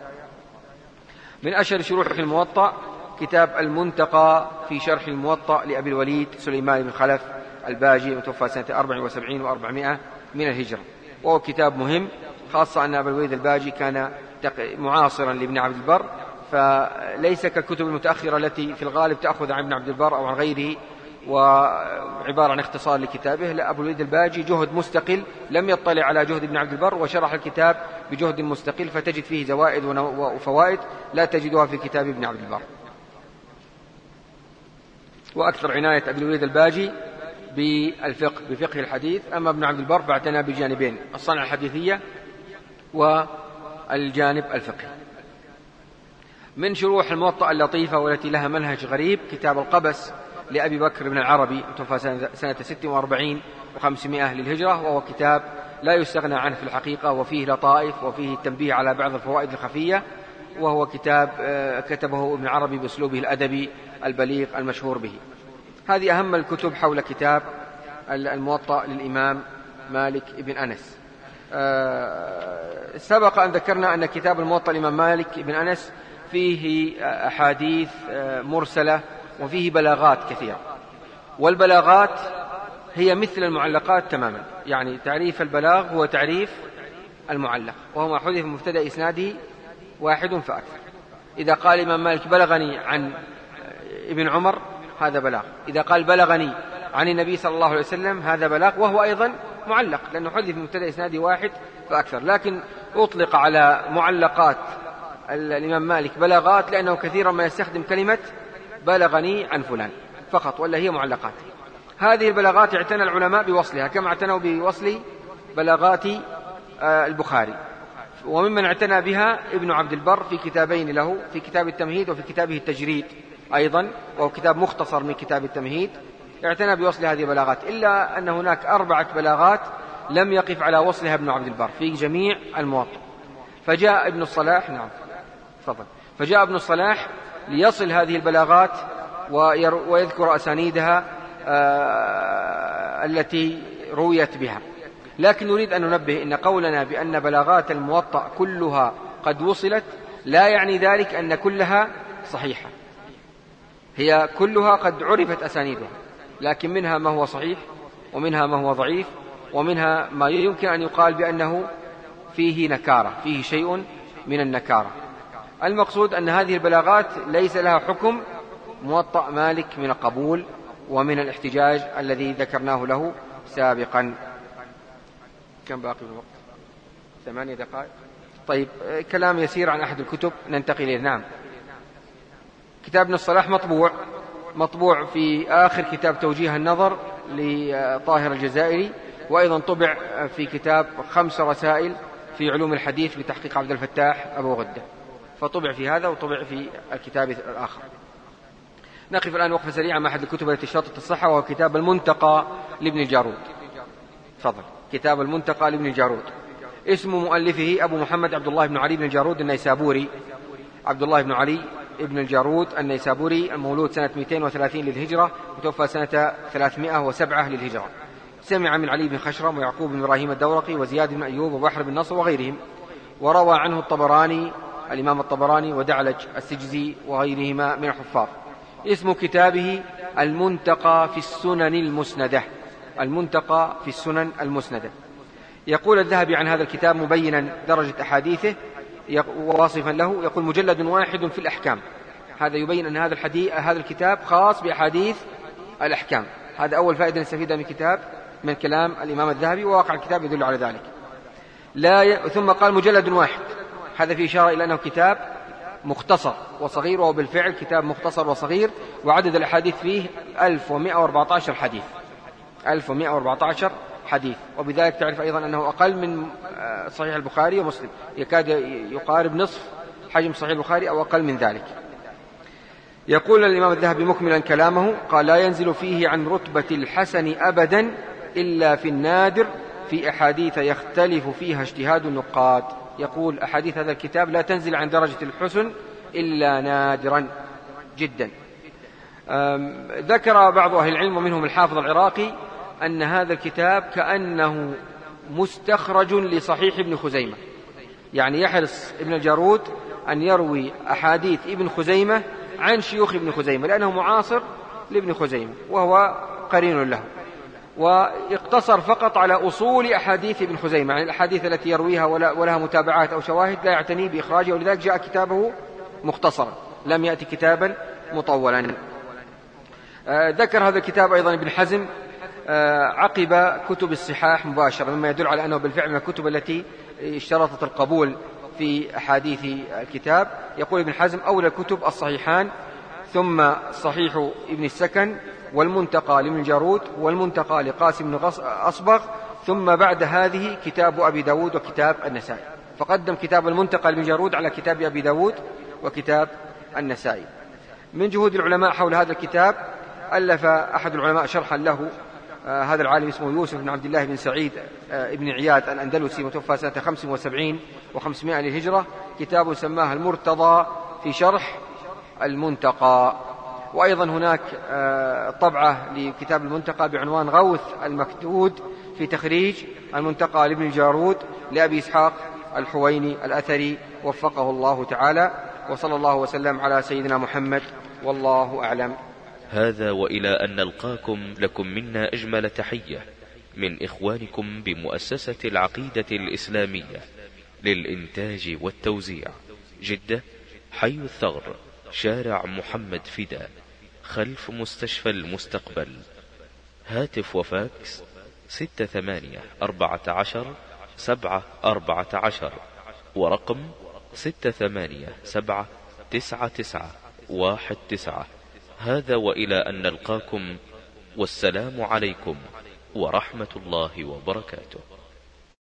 من أشهر شروح في الموطأ كتاب المنتقى في شرح الموطأ لأبي الوليد سليمان بن خلف الباجي، متوفى سنة 74 و400 من الهجرة، وهو كتاب مهم، خاصة أن أبا الوليد الباجي كان معاصرا لابن عبد البر، فليس كالكتب المتأخرة التي في الغالب تأخذ عن ابن عبد البر أو عن غيره وعبارة عن اختصار لكتابه. لا، أبو الوليد الباجي جهد مستقل، لم يطلع على جهد ابن عبد البر وشرح الكتاب بجهد مستقل، فتجد فيه زوائد وفوائد لا تجدها في كتاب ابن عبد البر. وأكثر عناية أبي الوليد الباجي بالفقه بفقه الحديث، أما ابن عبد البر فاعتنى بجانبين، الصنعة الحديثية والجانب الفقهي. من شروح الموطأ اللطيفة والتي لها منهج غريب كتاب القبس لأبي بكر بن العربي، متوفى سنة 46 و500 للهجرة، وهو كتاب لا يستغنى عنه في الحقيقة، وفيه لطائف وفيه التنبيه على بعض الفوائد الخفية، وهو كتاب كتبه ابن عربي بأسلوبه الأدبي البليغ المشهور به. هذه أهم الكتب حول كتاب الموطأ للإمام مالك بن أنس. سبق أن ذكرنا أن كتاب الموطأ للإمام مالك بن أنس فيه أحاديث مرسلة وفيه بلاغات كثيرة، والبلاغات هي مثل المعلقات تماما، يعني تعريف البلاغ هو تعريف المعلق، وهو ما حذف مبتدأ إسناده واحد فأكثر. إذا قال الإمام مالك بلغني عن ابن عمر هذا بلاغ، إذا قال بلغني عن النبي صلى الله عليه وسلم هذا بلاغ، وهو أيضا معلق لأنه حذف مبتدأ إسناده واحد فأكثر. لكن أطلق على معلقات الإمام مالك بلاغات لأنه كثيرا ما يستخدم كلمة بلغني عن فلان فقط، ولا هي معلقات. هذه البلاغات اعتنى العلماء بوصلها كما اعتنوا بوصل بلاغات البخاري، وممن اعتنى بها ابن عبد البر في كتابين له، في كتاب التمهيد وفي كتابه التجريد أيضا، وهو كتاب مختصر من كتاب التمهيد، اعتنى بوصل هذه البلاغات، إلا أن هناك 4 بلاغات لم يقف على وصلها ابن عبد البر في جميع الموطأ. فجاء ابن الصلاح فجاء ابن الصلاح ليصل هذه البلاغات ويذكر أسانيدها التي رويت بها. لكن نريد أن ننبه إن قولنا بأن بلاغات الموطأ كلها قد وصلت لا يعني ذلك أن كلها صحيحة، هي كلها قد عرفت أسانيدها، لكن منها ما هو صحيح ومنها ما هو ضعيف، ومنها ما يمكن أن يقال بأنه فيه نكارة، فيه شيء من النكارة. المقصود أن هذه البلاغات ليس لها حكم موطأ مالك من القبول ومن الاحتجاج الذي ذكرناه له سابقا. كم باقي الوقت؟ 8 دقائق. طيب، كلام يسير عن أحد الكتب ننتقل إليه. نعم، كتاب ابن الصلاح مطبوع في آخر كتاب توجيه النظر لطاهر الجزائري، وأيضا طبع في كتاب 5 رسائل في علوم الحديث بتحقيق عبد الفتاح أبو غدة، فطبع في هذا وطبع في الكتاب الآخر. نقف الآن وقفة سريعة مع أحد الكتب التي شرطت الصحة، وهو كتاب المنتقى لابن الجارود. تفضل. كتاب المنتقى لابن الجارود، اسم مؤلفه أبو محمد عبد الله بن علي بن الجارود النيسابوري، عبد الله بن علي ابن الجارود النيسابوري، المولود سنة 230 للهجرة وتوفى سنة 307 للهجرة. سمع من علي بن خشرم ويعقوب بن إبراهيم الدورقي وزياد بن أيوب وبحر بن نصر وغيرهم، وروى عنه الطبراني الإمام الطبراني ودعلج السجزي وغيرهما من الحفاظ. اسم كتابه المنتقى في السنن المسندة، المنتقى في السنن المسندة. يقول الذهبي عن هذا الكتاب مبينا درجة أحاديثه وواصفا له، يقول مجلد واحد في الأحكام. هذا يبين أن هذا الكتاب خاص بأحاديث الأحكام. هذا أول فائدة نستفيدها من كلام الإمام الذهبي، وواقع الكتاب يدل على ذلك. ثم قال مجلد واحد، هذا في إشارة إلى أنه كتاب مختصر وصغير، وهو بالفعل كتاب مختصر وصغير، وعدد الأحاديث فيه 1114 حديث، 1114 حديث، وبذلك تعرف أيضا أنه أقل من صحيح البخاري ومسلم، يكاد يقارب نصف حجم صحيح البخاري أو أقل من ذلك. يقول الإمام الذهبي مكملا كلامه، قال لا ينزل فيه عن رتبة الحسن أبدا إلا في النادر، في أحاديث يختلف فيها اجتهاد النقاد. يقول أحاديث هذا الكتاب لا تنزل عن درجة الحسن إلا نادرا جدا. ذكر بعض أهل العلم ومنهم الحافظ العراقي أن هذا الكتاب كأنه مستخرج لصحيح ابن خزيمة، يعني يحرص ابن الجارود أن يروي أحاديث ابن خزيمة عن شيوخ ابن خزيمة، لأنه معاصر لابن خزيمة وهو قرين له، واقتصر فقط على أصول أحاديث ابن خزيمة، يعني الأحاديث التي يرويها ولها متابعات أو شواهد لا يعتني بإخراجها، ولذلك جاء كتابه مختصرا، لم يأتي كتابا مطولا. ذكر هذا الكتاب أيضا ابن حزم عقب كتب الصحاح مباشرة، مما يدل على أنه بالفعل من الكتب التي اشترطت القبول في أحاديث الكتاب. يقول ابن حزم أولى الكتب الصحيحان، ثم صحيح ابن السكن، والمنتقى لابن الجارود، والمنتقى لقاسم بن أصبغ، ثم بعد هذه كتاب أبي داود وكتاب النسائي، فقدم كتاب المنتقى لابن الجارود على كتاب أبي داود وكتاب النسائي. من جهود العلماء حول هذا الكتاب ألف أحد العلماء شرحا له، هذا العالم اسمه يوسف بن عبد الله بن سعيد ابن عياد الأندلسي، متوفى سنة 75 و500 للهجرة، كتاب سماه المرتضى في شرح المنتقى. وأيضا هناك طبعة لكتاب المنتقى بعنوان غوث المكدود في تخريج المنتقى لابن الجارود لأبي إسحاق الحويني الأثري، وفقه الله تعالى، وصلى الله وسلم على سيدنا محمد، والله أعلم. هذا وإلى أن نلقاكم لكم منا أجمل تحية من إخوانكم بمؤسسة العقيدة الإسلامية للإنتاج والتوزيع، جدة، حي الثغر، شارع محمد فدا، خلف مستشفى المستقبل. هاتف وفاكس 6814 714، ورقم 6879919. هذا وإلى أن نلقاكم، والسلام عليكم ورحمة الله وبركاته.